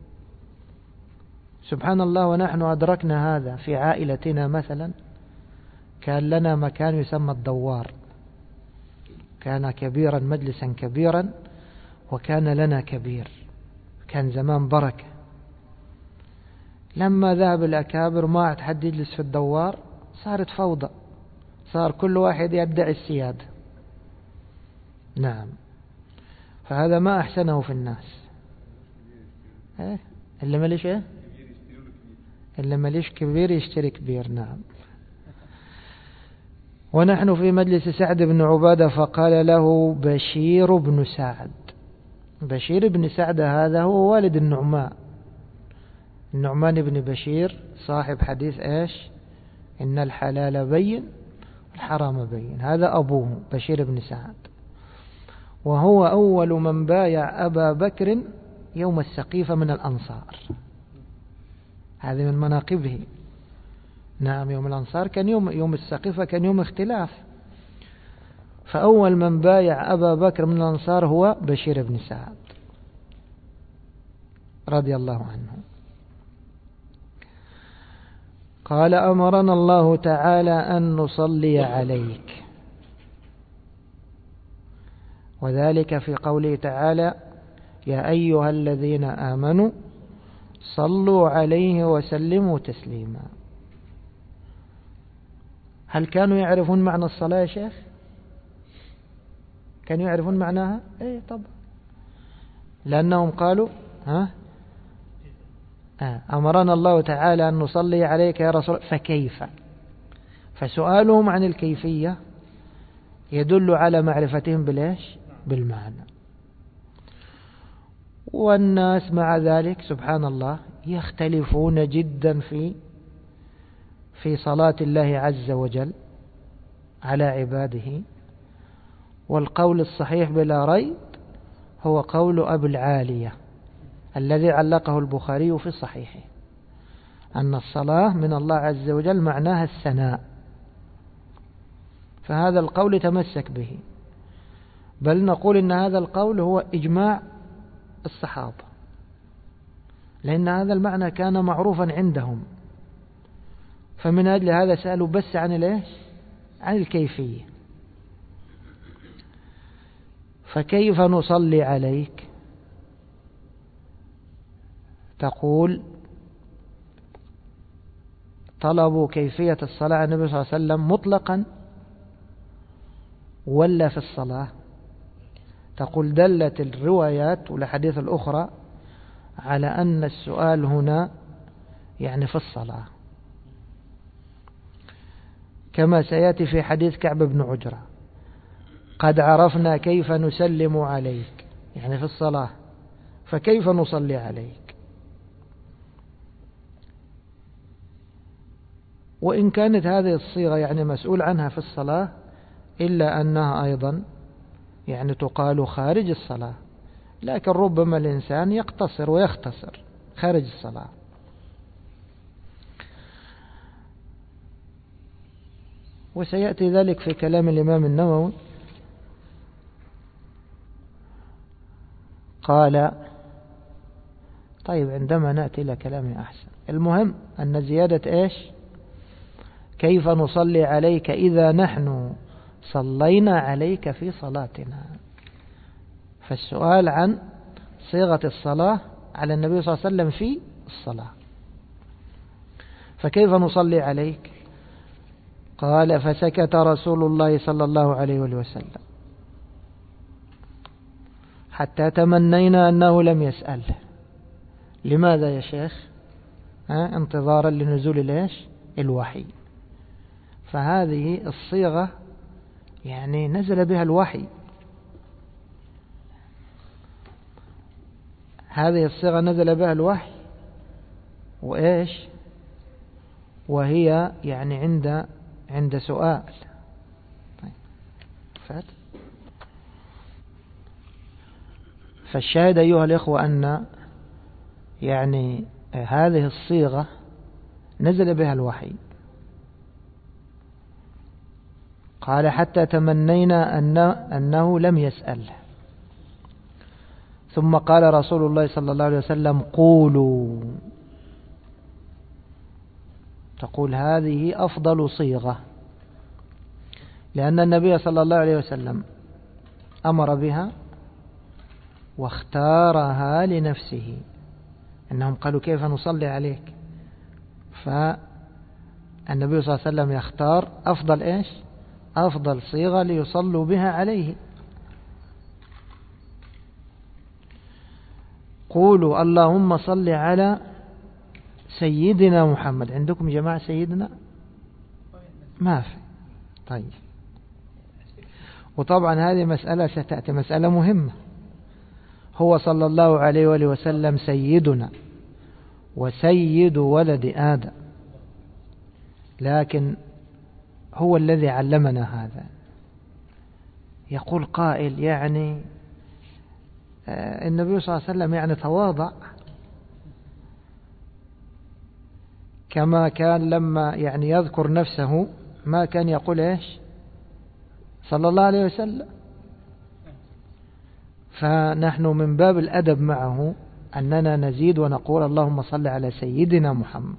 سبحان الله، ونحن أدركنا هذا في عائلتنا مثلا. كان لنا مكان يسمى الدوار، كان كبيرا مجلسا كبيرا، وكان لنا كبير، كان زمان بركة. لما ذهب الأكابر ما عاد حد يجلس في الدوار، صارت فوضى، صار كل واحد يدعي السيادة. نعم. فهذا ما أحسنه في الناس. اللي مليش اللي مليش كبير يشتري كبير. نعم. ونحن في مجلس سعد بن عبادة فقال له بشير بن سعد. بشير بن سعد هذا هو والد النعمان بن بشير صاحب حديث إيش؟ إن الحلال بين والحرام بين. هذا أبوه بشير بن سعد، وهو أول من بايع أبا بكر يوم السقيفة من الأنصار. هذه من مناقبه. نعم. يوم الأنصار كان يوم السقيفة كان يوم اختلاف، فأول من بايع أبا بكر من الأنصار هو بشير بن سعد رضي الله عنه. قال أمرنا الله تعالى أن نصلي عليك، وذلك في قوله تعالى يا أيها الذين آمنوا صلوا عليه وسلموا تسليما. هل كانوا يعرفون معنى الصلاة يا شيخ؟ كانوا يعرفون معناها؟ ايه طبعا، لأنهم قالوا أمرنا الله تعالى أن نصلي عليك يا رسول، فكيف؟ فسؤالهم عن الكيفية يدل على معرفتهم بالإيش؟ بالمعنى. والناس مع ذلك سبحان الله يختلفون جدا في صلاة الله عز وجل على عباده. والقول الصحيح بلا ريب هو قول أبي العالية الذي علقه البخاري في صحيحه، أن الصلاة من الله عز وجل معناها الثناء. فهذا القول تمسك به، بل نقول إن هذا القول هو إجماع الصحابة، لأن هذا المعنى كان معروفا عندهم. فمن أجل هذا سألوا بس عن الكيفية. فكيف نصلي عليك؟ تقول طلبوا كيفية الصلاة على النبي صلى الله عليه وسلم مطلقا ولا في الصلاة؟ تقول دلت الروايات والحديث الأخرى على أن السؤال هنا يعني في الصلاة، كما سيأتي في حديث كعب بن عجرة قد عرفنا كيف نسلم عليك، يعني في الصلاة. فكيف نصلي عليك؟ وإن كانت هذه الصيغة يعني مسؤول عنها في الصلاة، إلا أنها أيضا يعني تقال خارج الصلاة، لكن ربما الإنسان يقتصر ويختصر خارج الصلاة. وسيأتي ذلك في كلام الإمام النووي. قال طيب عندما نأتي إلى كلام أحسن. المهم أن زيادة إيش؟ كيف نصلي عليك إذا نحن صلينا عليك في صلاتنا. فالسؤال عن صيغة الصلاة على النبي صلى الله عليه وسلم في الصلاة. فكيف نصلي عليك؟ قال فسكت رسول الله صلى الله عليه وسلم حتى تمنينا أنه لم يسأله. لماذا يا شيخ؟ انتظارا لنزول ليش؟ الوحي. فهذه الصيغة يعني نزل بها الوحي، هذه الصيغة نزل بها الوحي، وإيش؟ وهي يعني عند سؤال. طيب. فالشاهد أيها الإخوة أن يعني هذه الصيغة نزل بها الوحي. قال حتى تمنينا أنه لم يسأل. ثم قال رسول الله صلى الله عليه وسلم قولوا. تقول هذه أفضل صيغة، لأن النبي صلى الله عليه وسلم أمر بها واختارها لنفسه. أنهم قالوا كيف نصلي عليك؟ فالنبي صلى الله عليه وسلم يختار أفضل إيش؟ أفضل صيغة ليصلوا بها عليه. قولوا اللهم صل على سيدنا محمد. عندكم جماعة سيدنا؟ ما في. طيب. وطبعا هذه مسألة ستأتي، مسألة مهمة. هو صلى الله عليه وآله وسلم سيدنا وسيد ولد آدم، لكن هو الذي علمنا هذا. يقول قائل يعني النبي صلى الله عليه وسلم يعني تواضع، كما كان لما يعني يذكر نفسه ما كان يقول إيش؟ صلى الله عليه وسلم. فنحن من باب الأدب معه أننا نزيد ونقول اللهم صل على سيدنا محمد.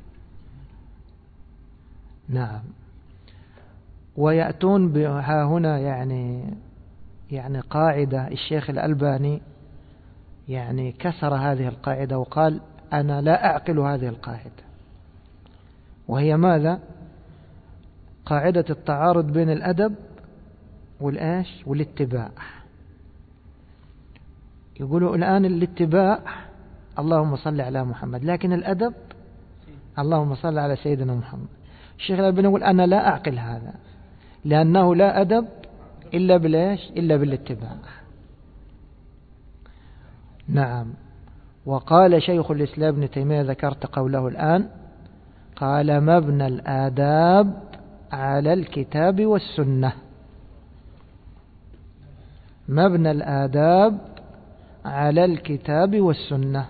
نعم. ويأتون بها هنا يعني قاعدة الشيخ الألباني يعني كسر هذه القاعدة وقال أنا لا أعقل هذه القاعدة، وهي ماذا؟ قاعدة التعارض بين الأدب والاتباع. يقولوا الآن الاتباع اللهم صل على محمد، لكن الأدب اللهم صل على سيدنا محمد. الشيخ الألباني يقول أنا لا أعقل هذا، لأنه لا أدب إلا بالاتباع. نعم. وقال شيخ الإسلام ابن تيمية، ذكرت قوله الآن، قال مبنى الآداب على الكتاب والسنة. مبنى الآداب على الكتاب والسنة.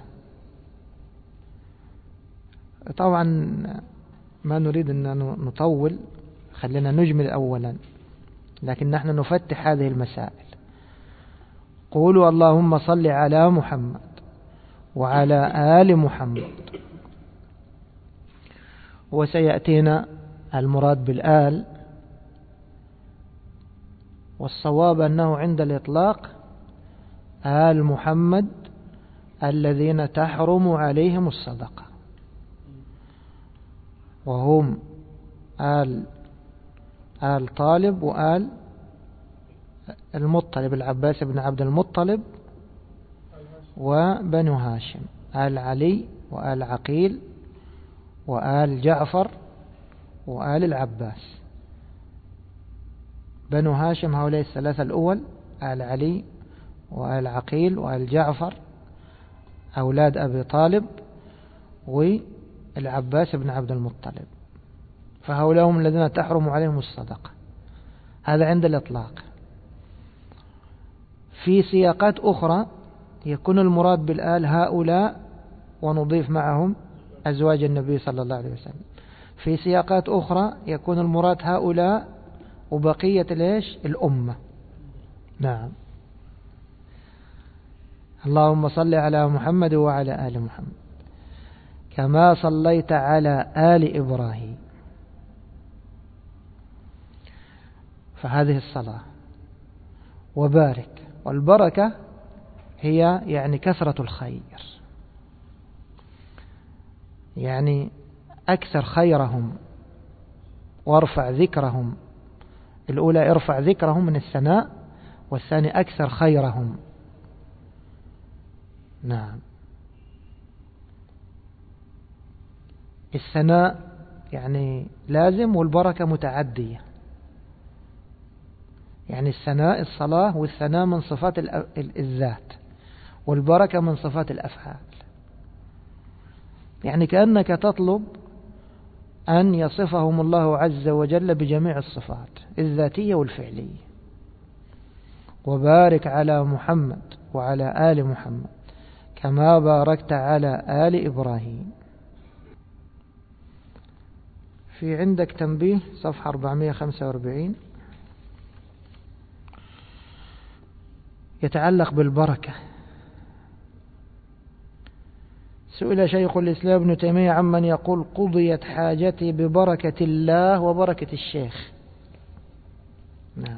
طبعا ما نريد أن نطول، خلينا نجمل أولا، لكن نحن نفتح هذه المسائل. قولوا اللهم صل على محمد وعلى آل محمد. وسيأتينا المراد بالآل، والصواب أنه عند الإطلاق آل محمد الذين تحرم عليهم الصدقة، وهم آل طالب وآل المطلب، العباس بن عبد المطلب وبنو هاشم، آل علي وآل عقيل وآل جعفر وآل العباس. بنو هاشم هؤلاء الثلاثة الأول، آل علي وآل عقيل وآل جعفر، أولاد أبي طالب والعباس بن عبد المطلب، فهؤلاء هم الذين تحرم عليهم الصدقة. هذا عند الإطلاق. في سياقات أخرى يكون المراد بالآل هؤلاء ونضيف معهم أزواج النبي صلى الله عليه وسلم. في سياقات أخرى يكون المراد هؤلاء وبقية الأمة. نعم. اللهم صل على محمد وعلى آل محمد كما صليت على آل إبراهيم. فهذه الصلاة وبارك، والبركة هي يعني كثرة الخير، يعني أكثر خيرهم وارفع ذكرهم. الأولى ارفع ذكرهم من الثناء، والثاني أكثر خيرهم. نعم. الثناء يعني لازم، والبركة متعدية. يعني الثناء الصلاة، والثناء من صفات الذات، والبركة من صفات الأفعال. يعني كأنك تطلب أن يصفهم الله عز وجل بجميع الصفات الذاتية والفعلية. وبارك على محمد وعلى آل محمد كما باركت على آل إبراهيم. في عندك تنبيه صفحة 445 يتعلق بالبركة. سئل شيخ الإسلام ابن تيمية عمن يقول قضيت حاجتي ببركة الله وبركة الشيخ. نعم.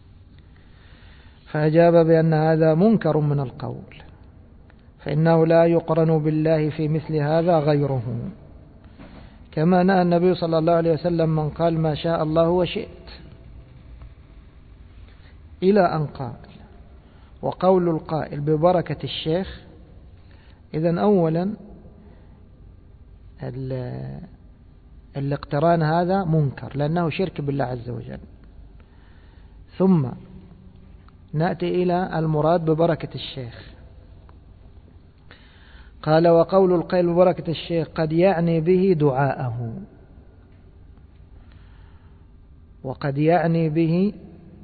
فأجاب بأن هذا منكر من القول، فإنه لا يقرن بالله في مثل هذا غيره، كما نهى النبي صلى الله عليه وسلم من قال ما شاء الله وشئت، إلى أن قال وقول القائل ببركة الشيخ. إذن أولا الاقتران هذا منكر لأنه شرك بالله عز وجل. ثم نأتي إلى المراد ببركة الشيخ. قال وقول القائل ببركة الشيخ قد يعني به دعاءه، وقد يعني به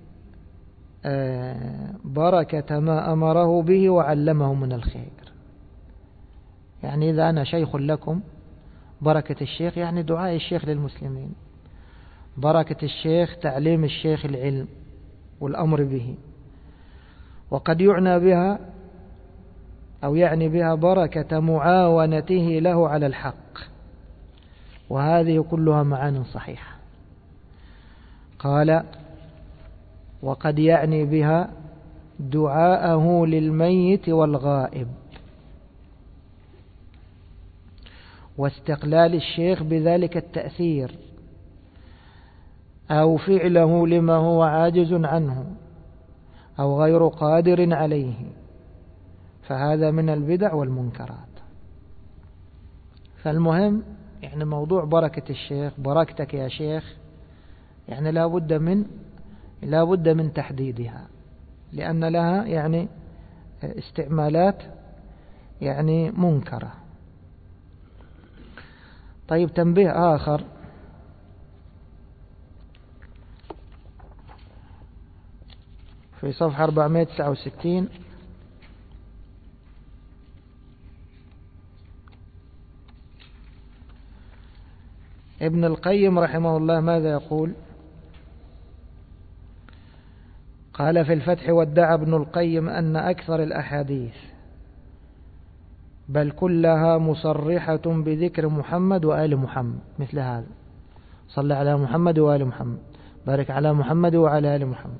بركة ما أمره به وعلمه من الخير. يعني إذا أنا شيخ لكم، بركة الشيخ يعني دعاء الشيخ للمسلمين، بركة الشيخ تعليم الشيخ العلم والأمر به. وقد يعنى بها أو يعني بها بركة معاونته له على الحق، وهذه كلها معان صحيحة. قال وقد يعني بها دعاءه للميت والغائب، واستقلال الشيخ بذلك التأثير، أو فعله لما هو عاجز عنه أو غير قادر عليه، فهذا من البدع والمنكرات. فالمهم يعني موضوع بركة الشيخ، بركتك يا شيخ، يعني لا بد من تحديدها، لأن لها يعني استعمالات يعني منكرة. طيب تنبيه آخر، في صفحة 469 ابن القيم رحمه الله ماذا يقول؟ قال في الفتح وادعى ابن القيم أن أكثر الأحاديث بل كلها مصرحة بذكر محمد وآل محمد، مثل هذا صلى على محمد وآل محمد، بارك على محمد وعلى آل محمد.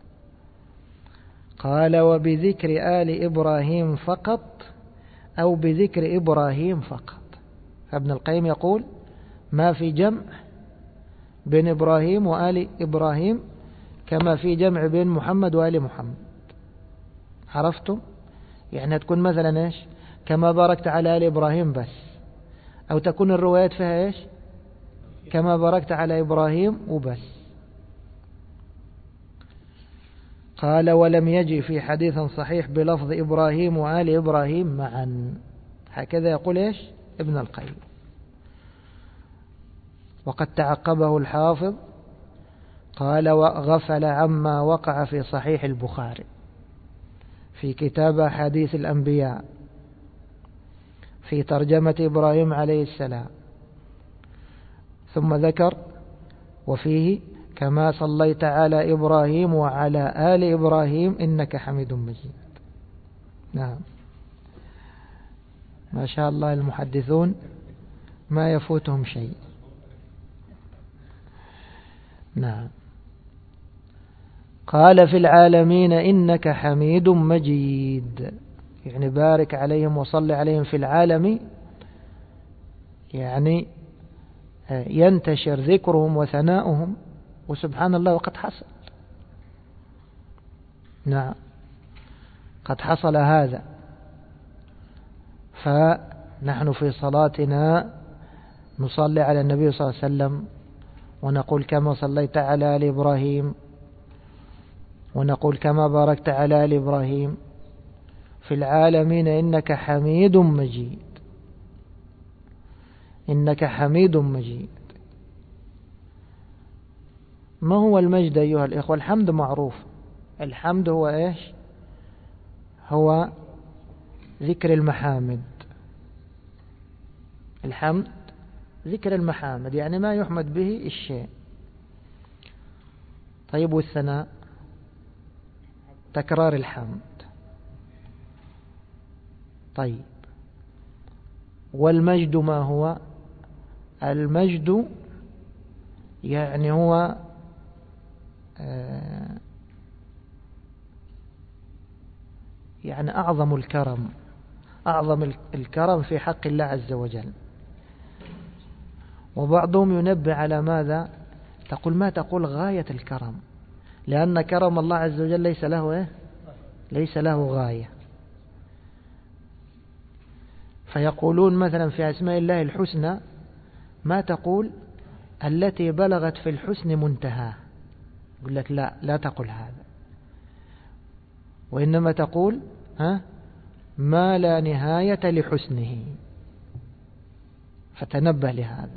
قال وبذكر آل إبراهيم فقط أو بذكر إبراهيم فقط. فابن القيم يقول ما في جمع بين إبراهيم وآل إبراهيم كما في جمع بين محمد وآل محمد. عرفتم؟ يعني تكون مثلا إيش؟ كما باركت على آل إبراهيم بس، أو تكون الروايات فيها إيش؟ كما باركت على إبراهيم وبس. قال ولم يجي في حديث صحيح بلفظ إبراهيم وآل إبراهيم معا. هكذا يقول إيش ابن القيم. وقد تعقبه الحافظ قال: وغفل عما وقع في صحيح البخاري في كتاب أحاديث الأنبياء في ترجمة إبراهيم عليه السلام، ثم ذكر: وفيه كما صليت على إبراهيم وعلى آل إبراهيم إنك حميد مجيد. نعم، ما شاء الله المحدثون ما يفوتهم شيء. نعم. قال: في العالمين إنك حميد مجيد، يعني بارك عليهم وصل عليهم في العالم، يعني ينتشر ذكرهم وثناؤهم، وسبحان الله وقد حصل. نعم، قد حصل هذا. فنحن في صلاتنا نصلي على النبي صلى الله عليه وسلم ونقول: كما صليت على آل إبراهيم، ونقول: كما باركت على آل إبراهيم في العالمين إنك حميد مجيد. إنك حميد مجيد. ما هو المجد أيها الإخوة؟ الحمد معروف. الحمد هو إيش؟ هو ذكر المحامد. الحمد ذكر المحامد، يعني ما يحمد به الشيء. طيب، والثناء تكرار الحمد. طيب، والمجد ما هو؟ المجد يعني هو يعني أعظم الكرم، أعظم الكرم في حق الله عز وجل. وبعضهم ينبه على ماذا؟ تقول: ما تقول غاية الكرم، لأن كرم الله عز وجل ليس له إيه؟ ليس له غاية. فيقولون مثلا في أسماء الله الحسنى: ما تقول التي بلغت في الحسن منتهى. يقول لك: لا تقول هذا، وإنما تقول ما لا نهاية لحسنه. فتنبه لهذا.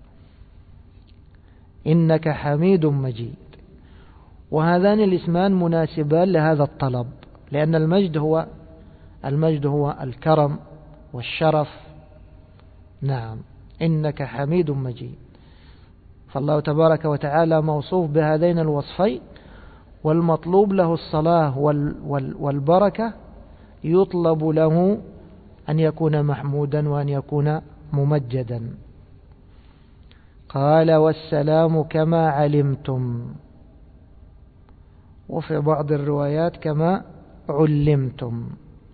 إنك حميد مجيد. وهذان الاسمان مناسبان لهذا الطلب، لأن المجد هو الكرم والشرف. نعم، إنك حميد مجيد. فالله تبارك وتعالى موصوف بهذين الوصفين، والمطلوب له الصلاة والبركة، يطلب له أن يكون محمودا وأن يكون ممجدا. قال: والسلام كما علمتم، وفي بعض الروايات كما علمتم.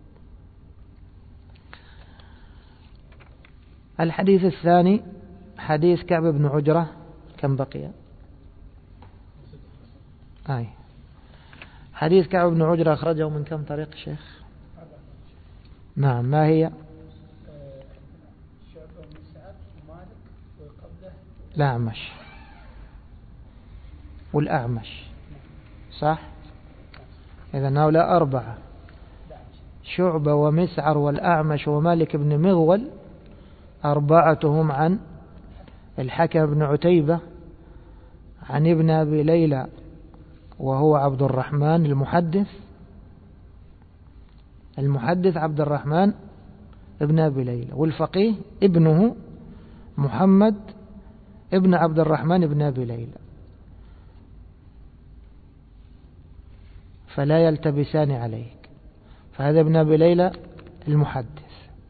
الحديث الثاني حديث كعب بن عجرة. كم بقي؟ حديث كعب بن عجرة أخرجه من كم طريق شيخ؟ نعم، ما هي؟ الأعمش والأعمش، صح؟ إذن هؤلاء أربعة: شعبة ومسعر والأعمش ومالك بن مغول. أربعتهم عن الحكم بن عتيبة عن ابن أبي ليلى وهو عبد الرحمن المحدث عبد الرحمن ابن أبي ليلى، والفقيه ابنه محمد ابن عبد الرحمن ابن أبي ليلى، فلا يلتبسان عليك. فهذا ابن أبي ليلى المحدث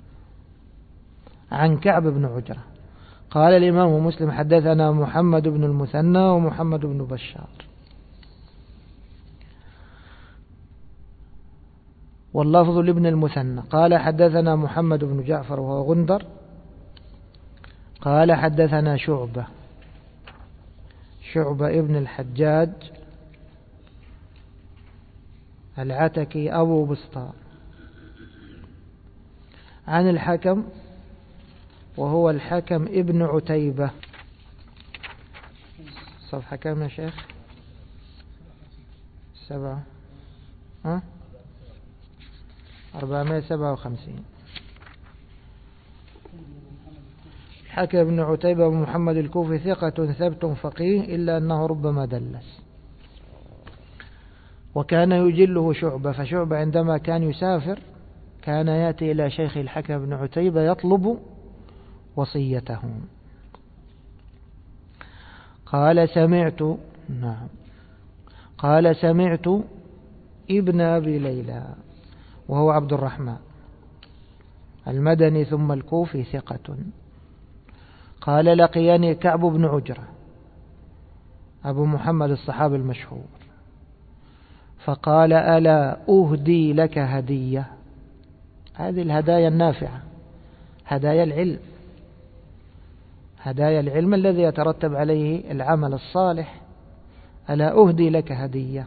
عن كعب بن عجرة. قال الإمام مسلم: حدثنا محمد بن المثنى ومحمد بن بشار. واللفظ لابن المثنى قال: حدثنا محمد بن جعفر وهو غندر قال: حدثنا شعبة ابن الحجاج العتكي أبو بسطام عن الحكم وهو الحكم ابن عتيبة. صفحة كم يا شيخ؟ 457. حكى ابن عتيبة بن محمد الكوفي ثقة ثبت فقيه إلا أنه ربما دلس. وكان يجله شعبة، فشعبة عندما كان يسافر كان يأتي إلى شيخ الحكم بن عتيبة يطلب وصيته. قال سمعت ابن أبي ليلى وهو عبد الرحمن المدني ثم الكوفي ثقة. قال لقيني كعب بن عجرة أبو محمد الصحابي المشهور، فقال ألا أهدي لك هدية. هذه الهدايا النافعة، هدايا العلم، هدايا العلم الذي يترتب عليه العمل الصالح. ألا أهدي لك هدية.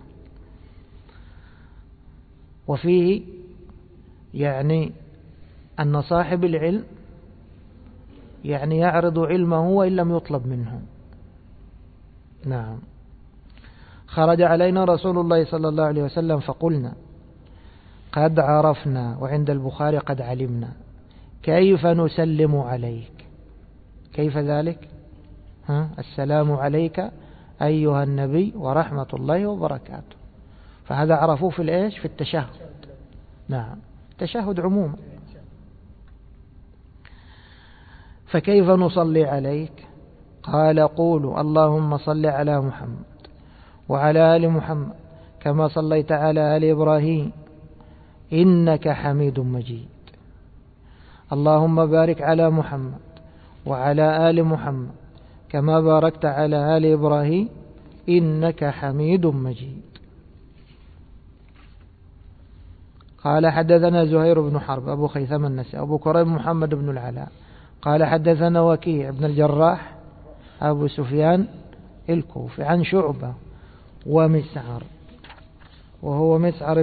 وفيه يعني أن صاحب العلم يعني يعرض علمه وإن لم يطلب منه. نعم. خرج علينا رسول الله صلى الله عليه وسلم فقلنا قد عرفنا، وعند البخاري قد علمنا، كيف نسلم عليك. كيف ذلك؟ السلام عليك أيها النبي ورحمة الله وبركاته. فهذا عرفوه في الإيش؟ في التشهد. نعم، التشهد عموما. فكيف نصلي عليك؟ قال قولوا اللهم صل على محمد وعلى آل محمد كما صليت على آل إبراهيم إنك حميد مجيد. اللهم بارك على محمد وعلى آل محمد كما باركت على آل إبراهيم إنك حميد مجيد. قال حدثنا زهير بن حرب أبو خيثمة النسائي أبو كريب محمد بن العلاء قال حدثنا وكيع بن الجراح أبو سفيان الكوفي عن شعبة ومسعر وهو مسعر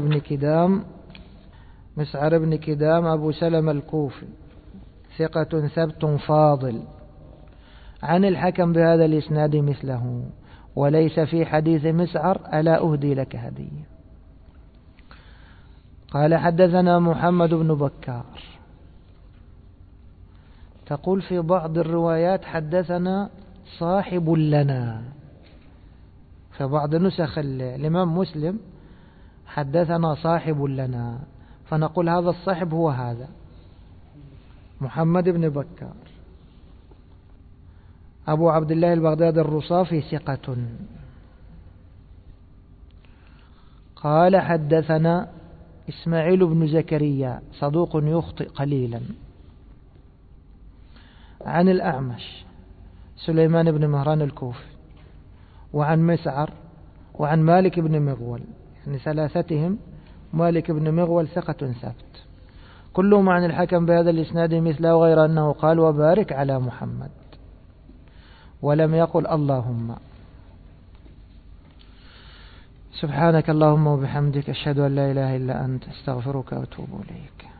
بن كدام أبو سلمة الكوفي ثقة ثبت فاضل عن الحكم بهذا الإسناد مثله، وليس في حديث مسعر ألا أهدي لك هدية. قال حدثنا محمد بن بكار. تقول في بعض الروايات حدثنا صاحب لنا، في بعض نسخ الإمام مسلم حدثنا صاحب لنا، فنقول هذا الصاحب هو هذا محمد بن بكار أبو عبد الله البغدادي الرصافي ثقة. قال حدثنا إسماعيل بن زكريا صدوق يخطئ قليلا عن الأعمش سليمان بن مهران الكوفي وعن مسعر وعن مالك بن مغول، يعني ثلاثتهم مالك بن مغول ثقة ثبت، كلهم عن الحكم بهذا الإسناد مثله، غير أنه قال وبارك على محمد ولم يقل اللهم. سبحانك اللهم وبحمدك أشهد أن لا إله إلا أنت أستغفرك وأتوب إليك.